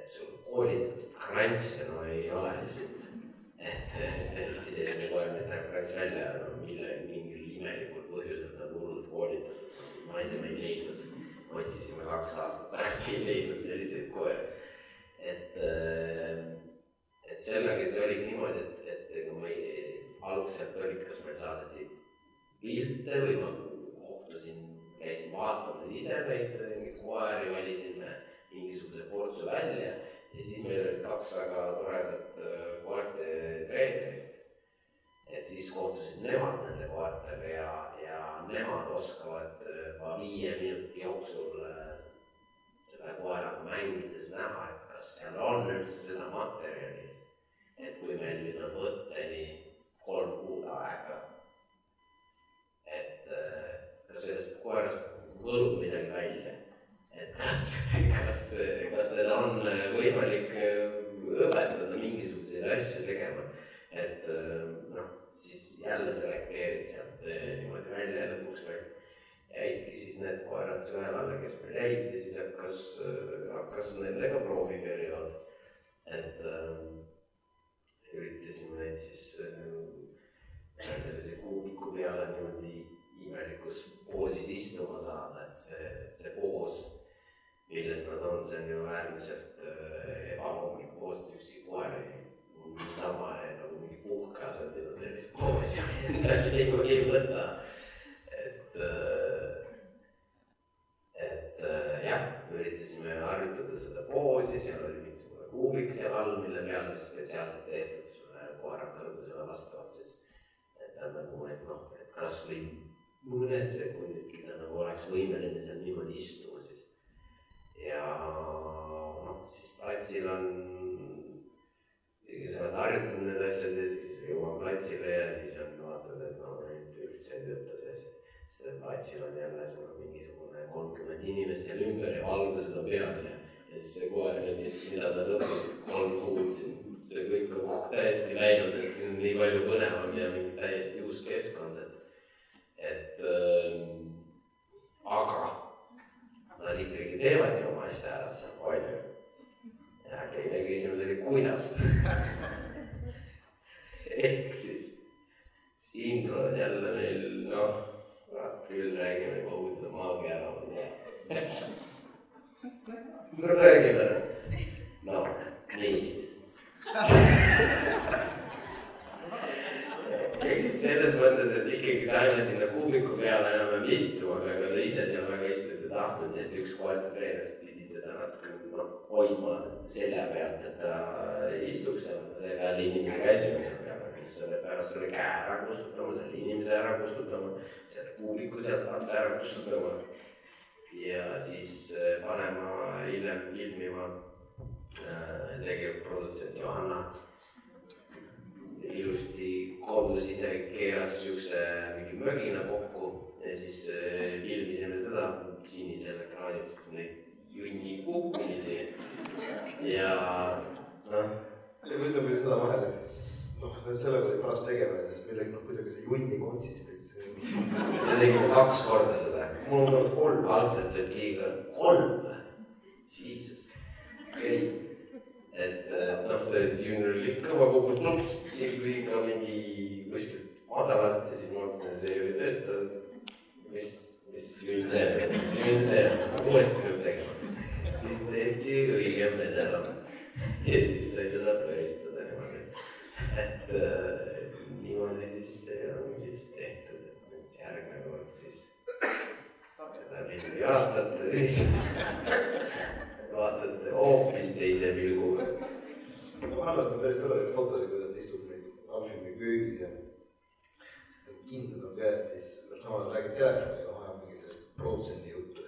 et sul koolitatud krantse no ei ole lihtsalt. Et täiesti selline koer, mis näeb krants välja, no, mille mingil imelikul põhjusel ta on hullult koolitatud. Ma ei tea, me ei leidnud, me otsisime kaks aastat pärast, ei leidnud selliseid koeri. Et, et sellega see oligi niimoodi, et, et ega ma ei, algselt olid, kas meil saadeti pilte või ma kohtusin, käisin vaatamas ise neid, mingid koeri valisime mingisuguse portsu välja ja siis meil olid kaks väga toredat koerte treenerit. Et siis kohtusid nemad nende koertega ja, ja nemad oskavad juba viie minuti jooksul selle koeraga mängides näha, et kas seal on üldse seda materjali. Et kui meil nüüd on võtteni kolm kuud aega, et kas sellest koerast võlub midagi välja, et kas, kas, kas neil on võimalik õpetada mingisuguseid asju tegema, et noh, siis jälle selekteerid sealt niimoodi välja ja lõpuks meil jäidki siis need koerad sõelale, kes meil jäid ja siis hakkas, hakkas nendega prooviperiood, et üritasime neid siis sellise kuubiku peale niimoodi imelikus poosis istuma saada, et see, see poos, milles nad on, see on ju äärmiselt ebaloomulik poos, et ükski koer niisama nagu mingi puhkeasendina sellist poosi endale ei võta. Et, et jah, me üritasime harjutada seda poosi, seal oli mingisugune kuubik seal all, mille peale siis spetsiaalselt tehtud koera kõrgusele vastavalt siis, et ta nagu, et noh, et kas või mõned sekundidki ta nagu oleks võimeline seal niimoodi istuma siis. Ja noh, siis platsil on, sa oled harjutanud need asjad ja siis jõuan platsile ja siis on vaatad, et no nüüd üldse ei tööta see asi. Sest et platsil on jälle sul on mingisugune kolmkümmend inimest seal ümber ja valgused on peal ja siis see koer, mida ta lõpnud kolm kuud, siis see kõik on täiesti läinud, et siin on nii palju põnevam ja mingi täiesti uus keskkond, et et äh, aga nad ikkagi teevad ju oma asja ära seal palju. Ja teine küsimus oli, kuidas? Ehk siis siin tulevad jälle meil, noh, vaat küll räägime kogu seda maagia ära. No räägime ära. No, nii siis. Ehk siis selles mõttes, et ikkagi saime sinna kuubiku peale enam istuma, aga ega ta ise seal väga istuda ei tahtnud, nii et üks koerte treenerist pidi teda natuke no, hoidma selja pealt, et ta istuks seal selle inimese käisime seal peale, selle pärast selle käe ära kustutama, selle inimese ära kustutama, selle kuubiku sealt alt ära kustutama ja siis panema hiljem filmima tegevprodutsent Johanna ilusti kodus ise keeras siukse mingi mögina kokku ja siis filmisime seda sinisel ekraanil, neid junni kukkumisi ja noh. Ja ma ütlen veel seda vahel, et noh, sellega oli paras tegemine, sest millegi noh, kuidagi see junni konsistents. Me tegime kaks korda seda. Mul on olnud kolm. Algselt olid liiga kolm. Jesus. Okei. Et noh, see junior oli kõva kogus nups, liiga mingi kuskilt madalalt ja siis ma mõtlesin, et see ei või tööta. Mis, mis junn see või? Mis junn see on? Uuesti peab tegema. Siis tehti õigem vedelam. Ja siis sai seda pööristada niimoodi. Et niimoodi siis see on siis tehtud, et nüüd järgmine kord siis seda pildi vaatate, siis vaatate hoopis teise pilguga. Ma vahest on päris toredaid fotosid, kuidas ta istub neid Alfimi köögis ja seda kindlad on käest, siis samal räägib telefoni ja vaheb mingi sellest protsendi juttu.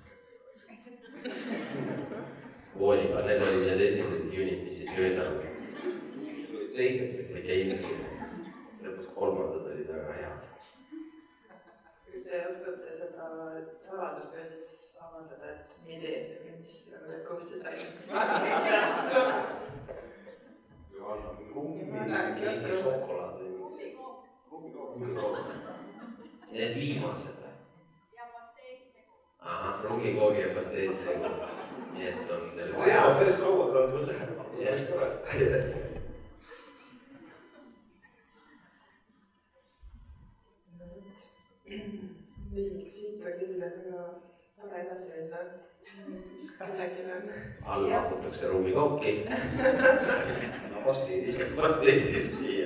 Voolipa, need olid need esimesed juunid, mis ei töötanud. Teised või teised juunid. Lõpus kolmandad olid väga head. Kas te oskate seda saladust ka siis avaldada, et milline või mis nagu need kohti sai? Johanna, mingi rummi, mingi šokolaad või mingi see. Rummikoog. Need viimased või? Ja pasteedisegu. Aha, rummikoog ja pasteedisegu. nii et on teil vaja. Sellest kaua saad veel lähema. Sellest tore. Nii, siit on küll väga tore edasi minna. Mis kellelgi on? All pakutakse ruumi kokki. No pasteedis. Pasteedis.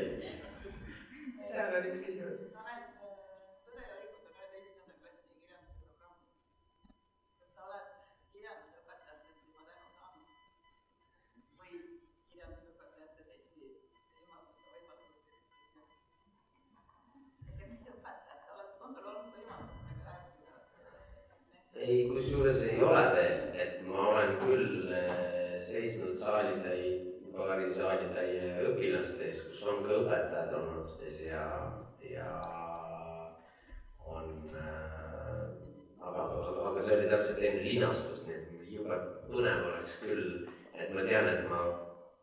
Seal on üks küsimus. Ma näen, Tõde ja Õigus on üheteistkümnenda klassi kirjanduse programm. Kas sa oled kirjandusõpetajatelt juba tänu saanud? Või kirjandusõpetajate seltsi juhatuste võimalused? Et mis õpetajad? Oled konsul olnud võimalused rääkida? Ei, kusjuures ei ole veel, et ma olen küll seisnud saalitäi, paari saalitäie õpilaste ees, kus on ka õpetajad olnud ja, ja on, aga, aga, aga see oli täpselt enne linastus, nii et juba põnev oleks küll, et ma tean, et ma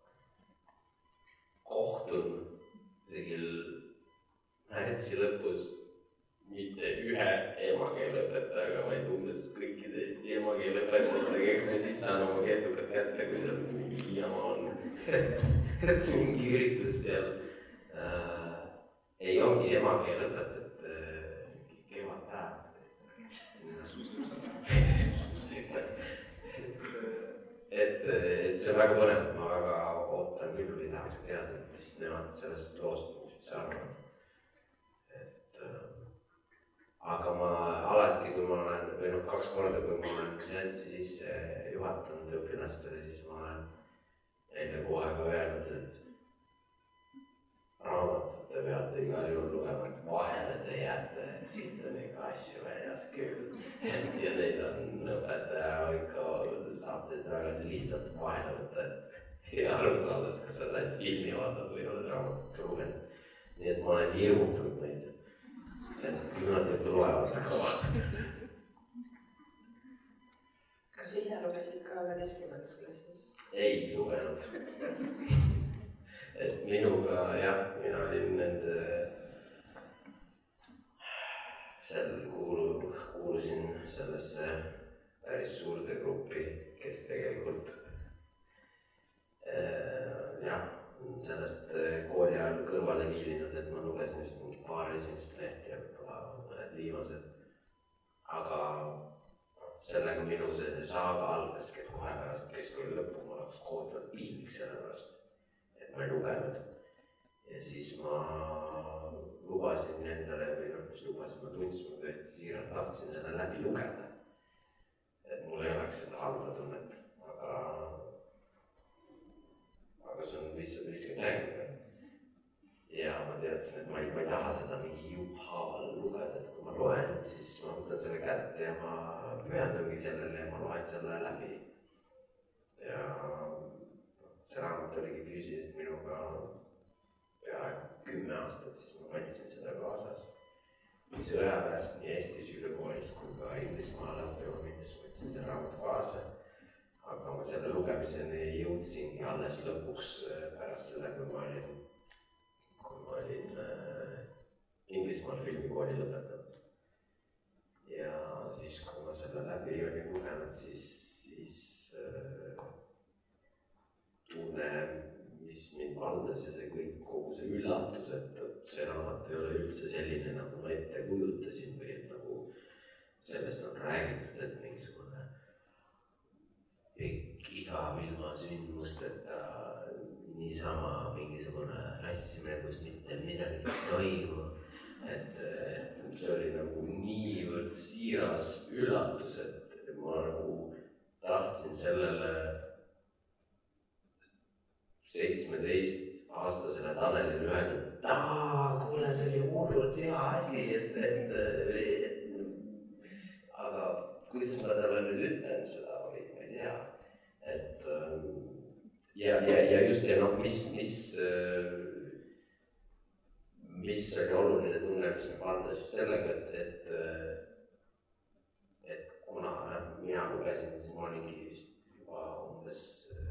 kohtun tegil märtsi lõpus mitte ühe emakeeleõpetajaga, vaid umbes kõikide Eesti emakeeleõpetajatega, eks me siis saan oma keetukad kätte, kui seal mingi jama on. Et mingi üritus seal äh, ei ongi emakeeleõpetajat äh, kevadpäev. et, et see on väga põnev, ma väga ootan küll või tahaks teada, mis nemad sellest loost üldse arvavad. Et äh, aga ma alati, kui ma olen, või noh, kaks korda, kui ma olen seanssi sisse juhatanud õpilastele, siis ma olen neile kohe ka öelnud, et raamatute peate igal juhul lugema, et vahele te jääte, et siit on ikka asju väljas küll. Et ja neid on õpetaja ikka, saab teid väga lihtsalt vahele võtta, et ei aru saada, et kas sa lähed filmi vaadanud või oled raamatut lugenud. Nii et ma olen hirmutanud neid. Et küll nad ikka loevad ka. Kas ise lugesid ka üheteistkümnendas klassis? Ei lugenud. Et minuga, jah, mina olin nende, seal kuulu, kuulusin sellesse päris suurde gruppi, kes tegelikult äh, jah, sellest kooli ajal kõrvale viilinud, et ma lugesin just mingi paar esimest lehti ja võib-olla mõned viimased. Aga sellega minu see saaga algaski, et kohe pärast keskkooli lõppu mul oleks kohutavalt piinlik sellepärast, et ma ei lugenud. Ja siis ma lubasin endale, või noh, mis lubasin, ma tundsin, ma tõesti siiralt tahtsin selle läbi lugeda. Et mul ei oleks seda halba tunnet, aga aga see on lihtsalt lihtsalt nägimine. Ja ma teadsin, et ma ei, ma ei taha seda mingi juphaaval lugeda, et kui ma loen, siis ma võtan selle kätte ja ma pühendungi sellele ja ma loen selle läbi. Ja see raamat oligi füüsiliselt minuga peaaegu kümme aastat, siis ma kandsin seda kaasas. Mis õjapärast nii Eestis ülekoolis kui ka Inglismaale õppima minnes võtsin selle raamatu kaasa. Aga ma selle lugemiseni jõudsingi alles lõpuks pärast selle, kui ma olin, kui ma olin äh, Inglismaal filmikooli lõpetanud. Ja siis, kui ma selle läbi olin lugenud, siis, siis äh, tunne, mis mind valdas ja see kõik, kogu see üllatus, et see raamat ei ole üldse selline, nagu ma ette kujutasin või et nagu sellest on räägitud, et mingisugune igav ilma sündmusteta niisama mingisugune rassimine, kus mitte midagi ei toimu. Et, et see oli nagu niivõrd siiras üllatus, et ma nagu tahtsin sellele seitsmeteist aastasele Tanelile öelda, et aa, kuule, see oli hullult hea asi, et, et, et aga kuidas ma talle nüüd ütlen seda, või ma ei tea. Et ja, ja, ja just ja noh, mis, mis, mis oli oluline tunne, mis me valdas just sellega, et, et, et kuna mina lugesin, siis ma olingi vist juba umbes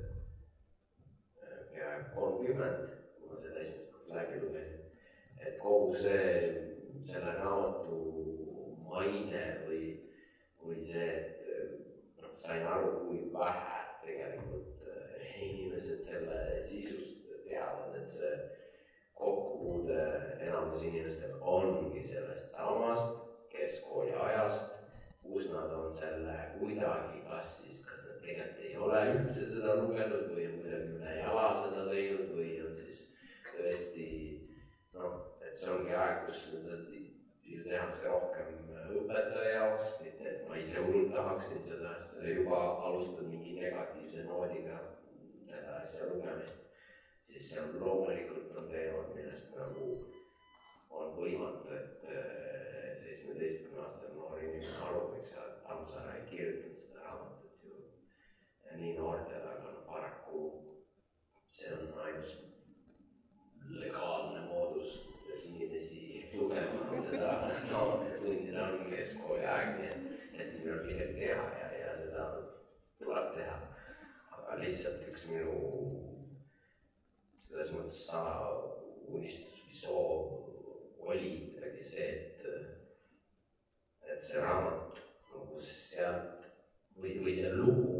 peaaegu kolmkümmend, kui ma selle esimest korda läbi lugesin. Et kogu see, selle raamatu maine või, või see, et sain aru, kui vähe tegelikult inimesed selle sisust teavad, et see kokkupuude enamus inimestel ongi sellest samast keskkooli ajast, kus nad on selle kuidagi, kas siis, kas nad tegelikult ei ole üldse seda lugenud või on kuidagi üle jala seda teinud või on siis tõesti, noh, et see ongi aeg, kus ju tehakse rohkem õpetaja jaoks, mitte et ma ise hullult tahaksin seda, sest juba alustad mingi negatiivse noodiga seda asja lugemist, siis see on loomulikult on teemad, millest nagu on võimatu, et seitsmeteistkümne aastane noor inimene aru võiks saada, et Tammsaare ei kirjutanud seda raamatut ju nii noortele, aga no paraku see on ainus legaalne moodus, kuidas inimesi lugema seda raamatut tundida on keskkooli aeg, nii et, et siin on midagi teha ja, ja seda tuleb teha. Aga lihtsalt üks minu selles mõttes sala unistus või soov oli midagi see, et, et see raamat nagu sealt või, või see lugu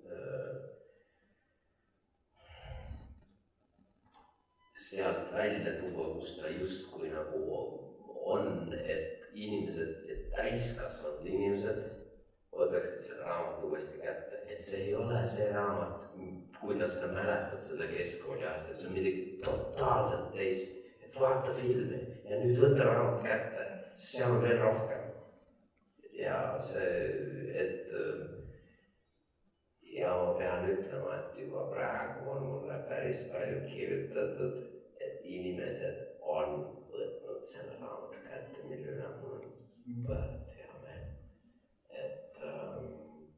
sealt välja tuua, kus ta justkui nagu on, et inimesed, et täiskasvanud inimesed võtaksid selle raamatu uuesti kätte, et see ei ole see raamat, kuidas sa mäletad seda keskkooli aasta, et see on midagi totaalselt teist, et vaata filmi ja nüüd võta raamat kätte, seal on veel rohkem. Ja see, et ja ma pean ütlema, et juba praegu on mulle päris palju kirjutatud, et inimesed on võtnud selle raamatu kätte, mille üle mul on jubelt hea meel. Et ähm,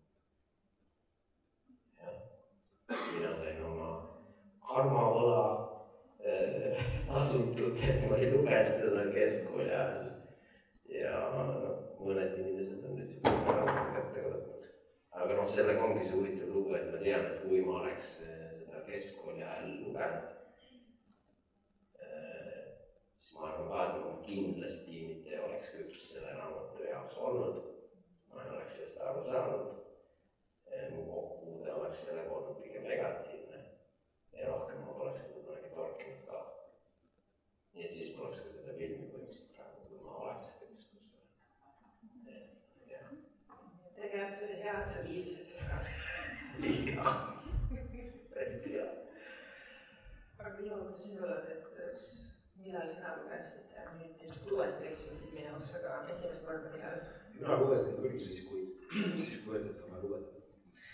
jah, mina sain oma karmavõla äh, tasutud, et ma ei lugenud seda keskkooli ajal. Ja no, mõned inimesed on nüüd juba selle raamatu kätte võtnud. Aga noh, sellega ongi see huvitav lugu, et ma tean, et kui ma oleks seda keskkooli ajal lugenud, siis ma arvan ka, et ma kindlasti mitte oleks küps selle raamatu jaoks olnud. Ma ei oleks sellest aru saanud. Mu kokkupuude oleks sellega olnud pigem negatiivne ja rohkem ma poleks seda kunagi torkinud ka. Nii et siis poleks ka seda filmi põhimõtteliselt praegu, kui ma oleks seda keskkooli. Tegelikult see oli hea, et sa viiliselt eskasid. Jaa, et jah. Aga minu kuidas sinul on, et kuidas, millal sina lugesid ja nüüd ilmselt uuesti teeksid filmi jaoks, aga esimest korda millal? Mina lugesin küll siis, kui, siis kui öeldi, et ma lugeda.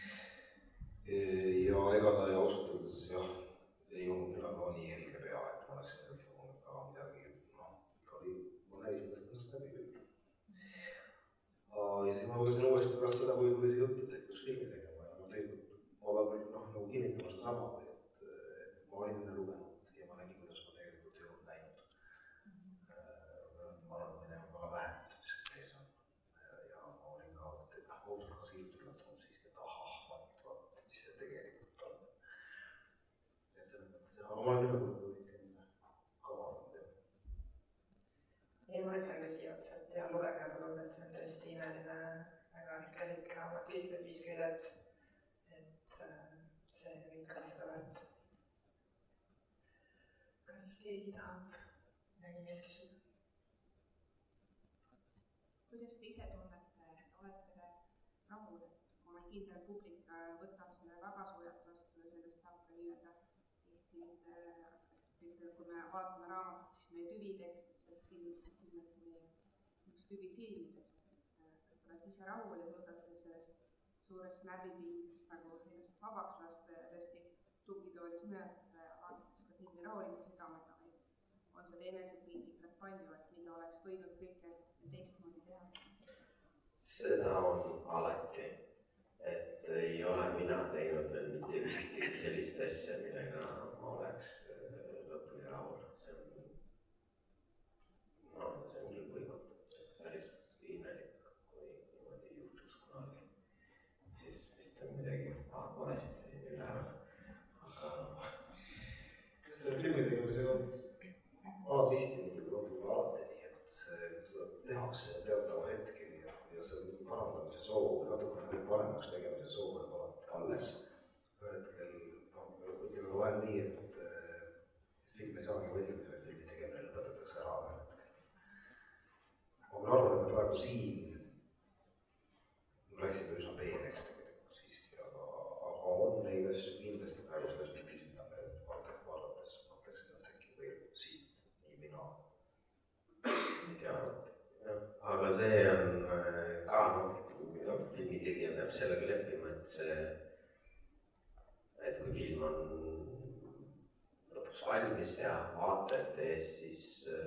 Ja ega ta ja ausalt öeldes jah, ei olnud mina ka nii helge pea, et ma oleksin öelnud ka midagi, noh, ta oli, ma näisin tast ennast läbi küll. Ja siis ma lugesin uuesti pärast seda, kui tuli see jutt, et kus filmi tegema ja ma tegelikult, ma peab noh, nagu kinnitama seda sama, et, et ma olin enne lugenud ja ma nägin, kuidas ma tegelikult ei olnud näinud. Ma arvan, et minema väga vähe, mis see sees on. Ja ma olin ka ausalt, et ausalt ka siirult üllatunud siiski, et ahah, vaat, vaat, mis see tegelikult on. Et selles mõttes, aga ma olen ühe korda ikka ka vaadanud. Ja ma ütlen ka siia otsa, et ja lugege palun, et see on tõesti imeline, väga rikalik raamat, kõik need viis keelet, et see kõik on seda väärt. Kas keegi tahab midagi veel küsida? Kuidas te ise tunnete, olete rahul, et kui meil kindel publik võtab selle väga soojalt vastu ja sellest saab ka nii-öelda Eesti nüüd, kui me vaatame raamatut, siis meie tüvitekst, et sellest kindlasti kindlasti meie üks tüvifilmidest. Kas te olete ise rahul ja suudate sellest suurest närvipingist nagu sellest vabaks lasta ja tõesti tugitoolis nõetada ja vaadata seda filmi rahuliku südamega või on seda enesekriitikat palju, et mida oleks võinud kõike teistmoodi teha? Seda on alati, et ei ole mina teinud veel mitte ühtegi sellist asja, millega ma oleks lõpuni rahul. See on, no, see on küll võimatu, see on päris imelik, kui niimoodi juhtus kunagi. Siis vist on midagi valesti siin üleval, aga kas selle filmi tegemisega on alatihti nii, või on alati nii, et seda tehakse teatava hetkel ja, ja see on parandamise soov või natukene kõik paremaks tegemise soov jääb alati alles. ühel hetkel, no ütleme vahel nii, et, et film ei saagi valmis, vaid filmi tegemine lõpetatakse ära ühel hetkel. ma küll arvan, et praegu siin läksime üsna peeneks tegelikult siiski, aga, aga on neid asju kindlasti praegu selles filmis, mida me vaadates mõtleksin, et äkki veel siit nii mina ei tea alati. Aga see on ka, noh, filmi tegija peab sellega leppima, et see, et kui film on lõpuks valmis ja vaatajate ees, siis,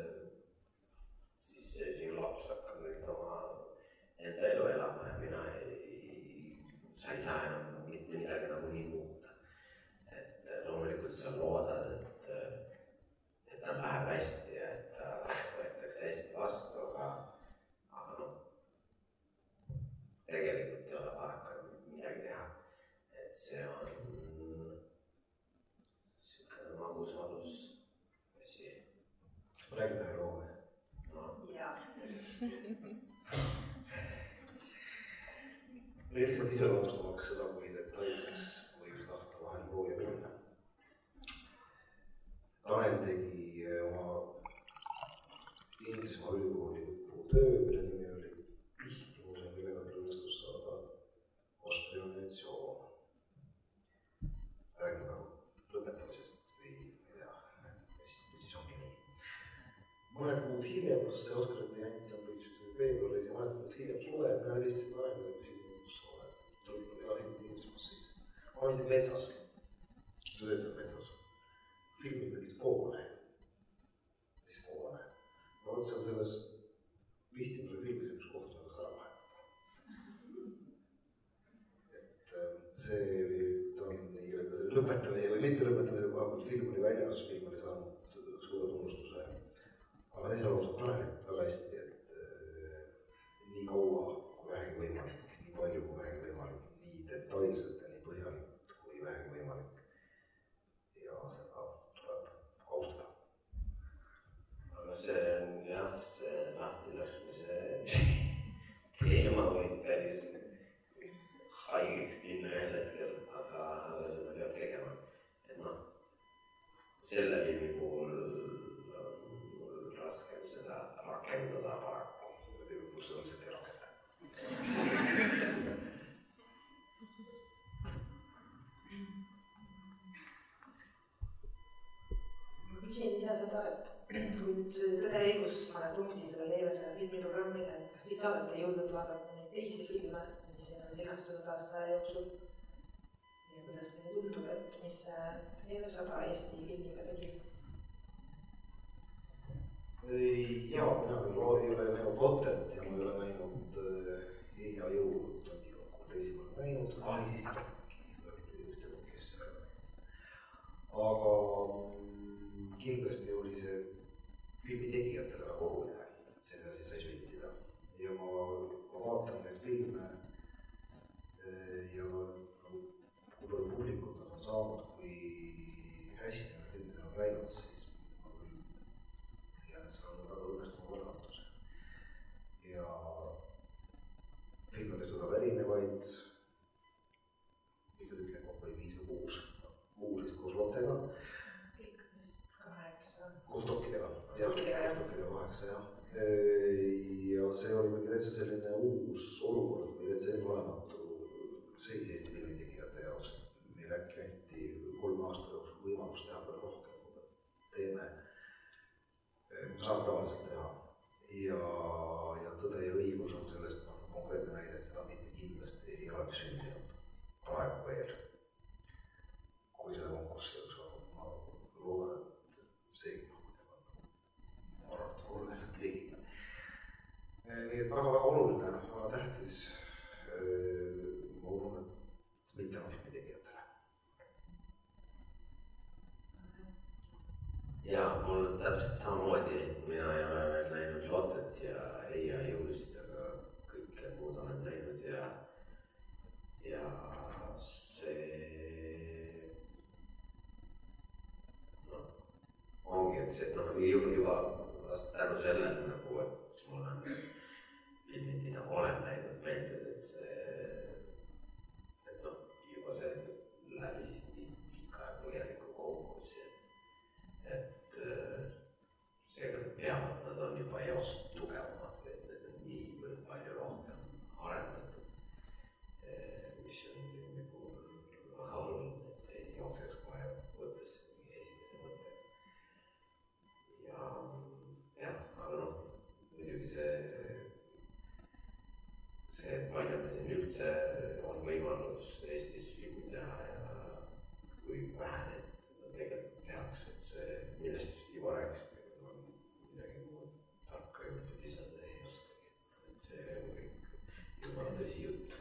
siis see sinu laps hakkab nüüd oma enda elu elama ja mina ei, sa ei saa enam mitte midagi nagu nii muuta. Et loomulikult sa loodad, et, et ta läheb hästi ja et ta võetakse hästi vastu, aga, aga noh, tegelikult ei ole paraku midagi teha. Et see on siukene magus valus asi. Kas ma räägin ühe loo või? No. Jaa. Lihtsalt iseloomustamaks seda, kui detailseks võib tahta vahel looja minna. Tanel tegi oma Inglismaa ülikooli lõputöö, mille nimi oli Pihtimine, millega tal õnnestus saada Oscari nominatsioon. Räägime nagu lõpetamisest või ei tea, mis siis ongi nii. Mõned kuud hiljem, kus see Oscarite jant on kõik veebruaris ja mõned kuud hiljem suvel, mina helistasin Tanelile küsisin, ma olin siin metsas, sa teed seal metsas, filmid mingid foone, mis foone, ma võtsin selles Pihtimuse filmis üks koht, mida ära vahetada. Et see on nii-öelda selle lõpetamise või mitte lõpetamise koha peal, film oli väljas, film oli saanud suure tunnustuse, aga teisel loomsab Tanelit väga hästi, et nii kaua kui vähegi võimalik, nii palju kui vähegi võimalik, nii detailselt ja nii põhjalik kui vähegi võimalik ja seda tuleb austada. Aga see on jah, see lahtilaskmise teema võib päris haigeks minna ühel hetkel, aga, aga seda peab tegema. Et noh, selle filmi puhul on mul raskem seda rakendada paraku. Selle filmi puhul seda lihtsalt ei rakenda. Ma küsin ise seda, et kui nüüd Tõde ja õigus paneb punkti sellele eelmisele filmiprogrammile, et kas te ise olete jõudnud vaadata neid teisi filme, mis on linastunud aasta aja jooksul ja kuidas teile tundub, et mis eelmisada Eesti filmiga tegi? Jaa, mina küll ei ole näinud Lottet ja ma ei ole näinud Ei ja jõud, kui teisi pole näinud. Ah, ei, seda oli ühte kes see ära. Aga kindlasti oli see filmi tegijatele väga oluline, et see asi sai sündida. Ja ma, ma vaatan neid filme ja kui palju publikut nad on saanud, kui hästi need filmid on läinud, siis ma küll tean, et see on väga õnnestuma võrratus. Ja film on tehtud väga erinevaid, mitu tükki kokku oli viis või kuus, kuus vist koos Lottega. Kõik vist kaheksa. Koos dokkidega. Dokkidega, jah. Dokkidega kaheksa, jah. Ja see oli mingi täitsa selline uus olukord, või täitsa enneolematu seis Eesti filmitegijate jaoks. Meil äkki anti kolme aasta jooksul võimalus teha palju rohkem, kui teeme, me saame tavaliselt teha. Ja, ja Tõde ja õigus on sellest konkreetne näide, et seda mitte kindlasti ei oleks sündinud praegu veel. Kui seda konkurssi oleks olnud, ma loodan, et seegi ma arvan, et oluline, et tegime. Nii et väga-väga oluline, väga tähtis, ma usun, et mitte on filmi tegijatele. Jaa, mul täpselt samamoodi, mina ei ole veel näinud Lottet ja Ei ja jõulist, aga kõike muud olen näinud ja, ja see no, ongi, et see no, juba, juba vast tänu sellele nagu, et mul on filmid, mida ma olen näinud meeldinud, et see, et noh, juba see läbisid nii pika ja põhjaliku konkursi, et, et seega peavad, nad on juba eost tugevamad, et need on nii palju rohkem arendatud, mis on filmi puhul väga oluline, et see ei jookseks kohe võttes mingi esimese mõtte. Ja jah, aga noh, muidugi see, see palju me siin üldse on võimalus Eestis filmi teha ja kui vähe need tegelikult tehakse, et see, millest just Ivo rääkisid, on midagi muud tarka juurde lisada ei oskagi, et see on kõik juba tõsi jutt.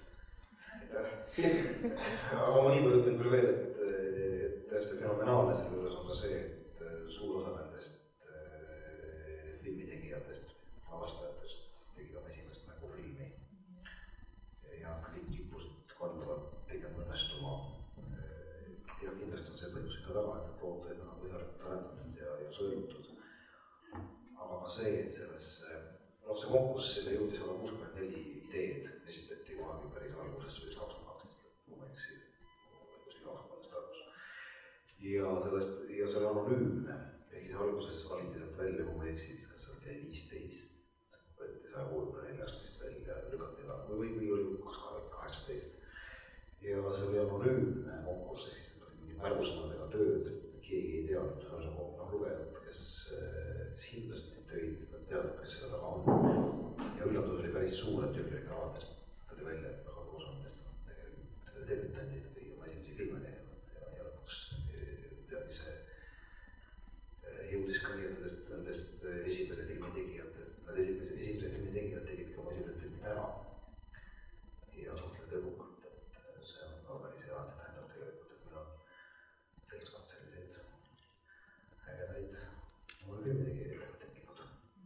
Aga ma nii palju ütlen küll veel, et täiesti fenomenaalne selle juures on ka see, et suur osa nendest filmitegijatest, lavastajatest tegid oma esimest mängufilmi ja nad kõik kippusid korduvalt pigem õnnestuma. Ja kindlasti on see põhjus ikka taga, et lood said väga põhjalikult arendatud ja, ja sõelutud. Aga ka see, et selles, noh see konkurss, selle jõudis sada kuuskümmend neli ideed, esitati kunagi päris alguses, see oli kakskümmend kaksteist, kui ma ei eksi, kuskil kakskümmend arvus. Ja sellest, ja see oli anonüümne, ehk siis alguses valiti sealt välja, kui ma ei eksi, kas sealt jäi viisteist, võeti saja kuuekümne neljast vist välja, lükati ta, või, või oli kakskümmend kaheksateist. Ja see oli anonüümne konkurss, ehk siis need olid mingid märgusõnadega tööd, keegi ei teadnud, noh lugejad, kes, kes hindasid neid töid, nad teadnud, kes selle taga on. Ja üllatus oli päris suur, et Jürgen Kavadest tuli välja, et väga koos on nendest tegelikult debütandid või oma esimesi filme tegenud ja, ja lõpuks kuidagi see jõudis ka nii, et nendest, nendest esimese filmi tegijad, nad esimese, esimese filmi tegijad tegid ka oma esimesed filmid ära ja suhteliselt edukalt, et see on ka päris hea, see tähendab tegelikult, et meil on seltskond selliseid ägedaid mulle filmi tegijaid tekkinud.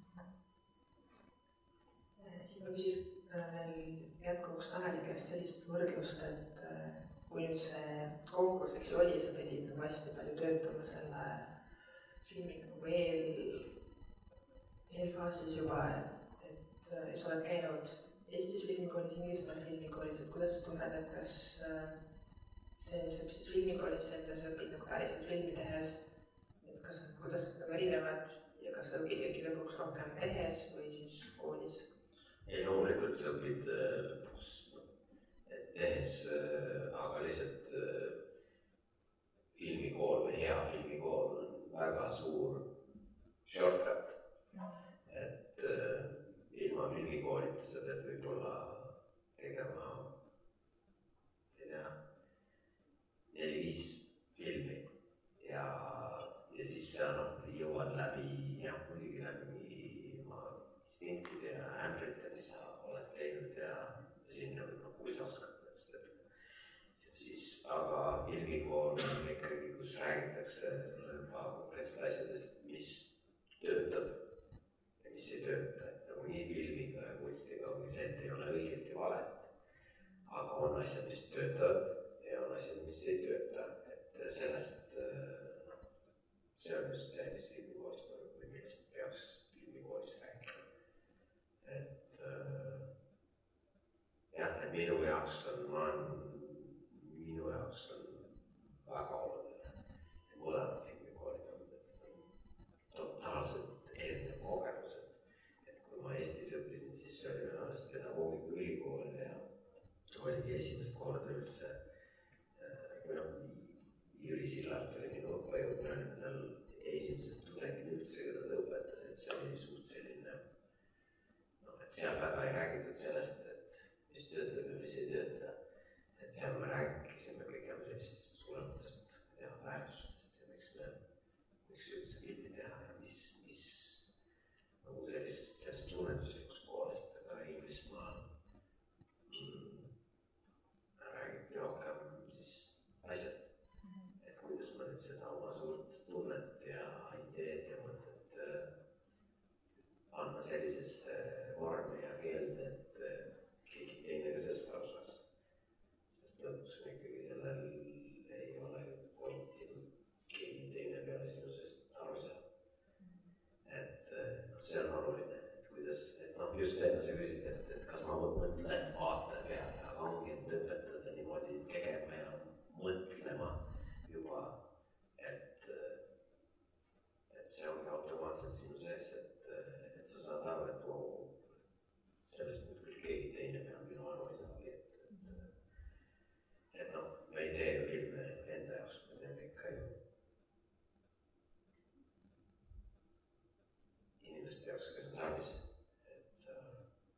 Siin ma küsis veel jätkuks Taneli käest sellist võrdlust, et kui nüüd see konkurss, eks ju oli, sa pidid nagu hästi palju töötama selle filmiga nagu eel, eelfaasis juba, et sa oled käinud Eestis filmikoolis, Inglismaal filmikoolis, et kuidas sa tunned, et kas see, see filmikoolis, see, mida sa õpid nagu päriselt filmi tehes, et kas, kuidas need nagu erinevad ja kas sa õpid äkki lõpuks rohkem tehes või siis koolis? Ei, loomulikult sa õpid lõpuks tehes, aga lihtsalt filmikool või hea filmikool on väga suur shortcut. Et ilma filmikoolita sa pead võib-olla tegema, ei tea, neli-viis filmi ja, ja siis sa noh, jõuad läbi, jah, muidugi läbi oma instinktide ja ämbrite, mis sa oled teinud ja sinna võib-olla, kui sa oskad seda. Siis, aga filmikool on ikkagi, kus räägitakse sulle juba konkreetselt asjadest, mis töötab ja mis ei tööta. Et nagu nii filmiga ja kunstiga ongi see, et ei ole õiget ja valet. Aga on asjad, mis töötavad ja on asjad, mis ei tööta. Et sellest, no, see on just see, mis filmikoolis toimub või millest peaks filmikoolis rääkima. Et jah, et minu jaoks on, ma olen, minu jaoks on väga oluline. Ja mõlemad filmikoolid on, on totaalselt erinev kogemused. Et kui ma Eestis õppisin, siis oli meil alles pedagoogika ülikool ja oligi esimest korda üldse, või noh, Jüri Sillart oli minu õppejõud, me olime tal esimesed tudengid üldse, keda ta õpetas, et see oli suht selline, noh, et seal väga ei räägitud sellest, et mis töötab ja mis ei tööta. Et seal me rääkisime pigem sellistest suurematest ja väärtustest ja miks me, miks üldse filmi teha ja mis, mis nagu sellisest, sellest tunnetuslikust poolest, aga Inglismaal mm, räägiti rohkem siis asjast, et kuidas ma nüüd seda oma suurt tunnet ja ideed ja mõtet panna sellisesse vormi ja keelde, et keegi teine ka sellest aru saaks. Sest lõpuks on ikkagi sellel ei ole pointi, keegi teine peale sinu sellest aru saab. Et no, see on oluline, et kuidas, et noh, just enne sa küsisid, et, et kas ma mõtlen vaate peale, aga ongi, et õpetada niimoodi tegema ja mõtlema juba, et, et see ongi automaatselt sinu sees, et, et sa saad aru, et oo, sellest nüüd küll keegi teine peal minu aru ei saagi, et, et, et noh, me ei tee ju filme enda jaoks, me teeme ikka ju inimeste jaoks, kes on saalis, et äh,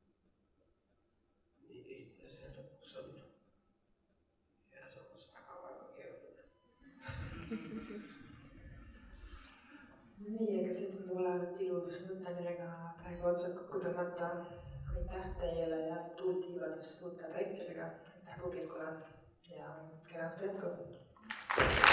nii lihtne see lõpuks on ja samas väga-väga keeruline. Nii, aga see tundub olevat ilus mõte, millega praegu otsad kokku tõmmata. Aitäh teile ja tuultiivadest uute projektidega, aitäh publikule ja kena õhtu jätku!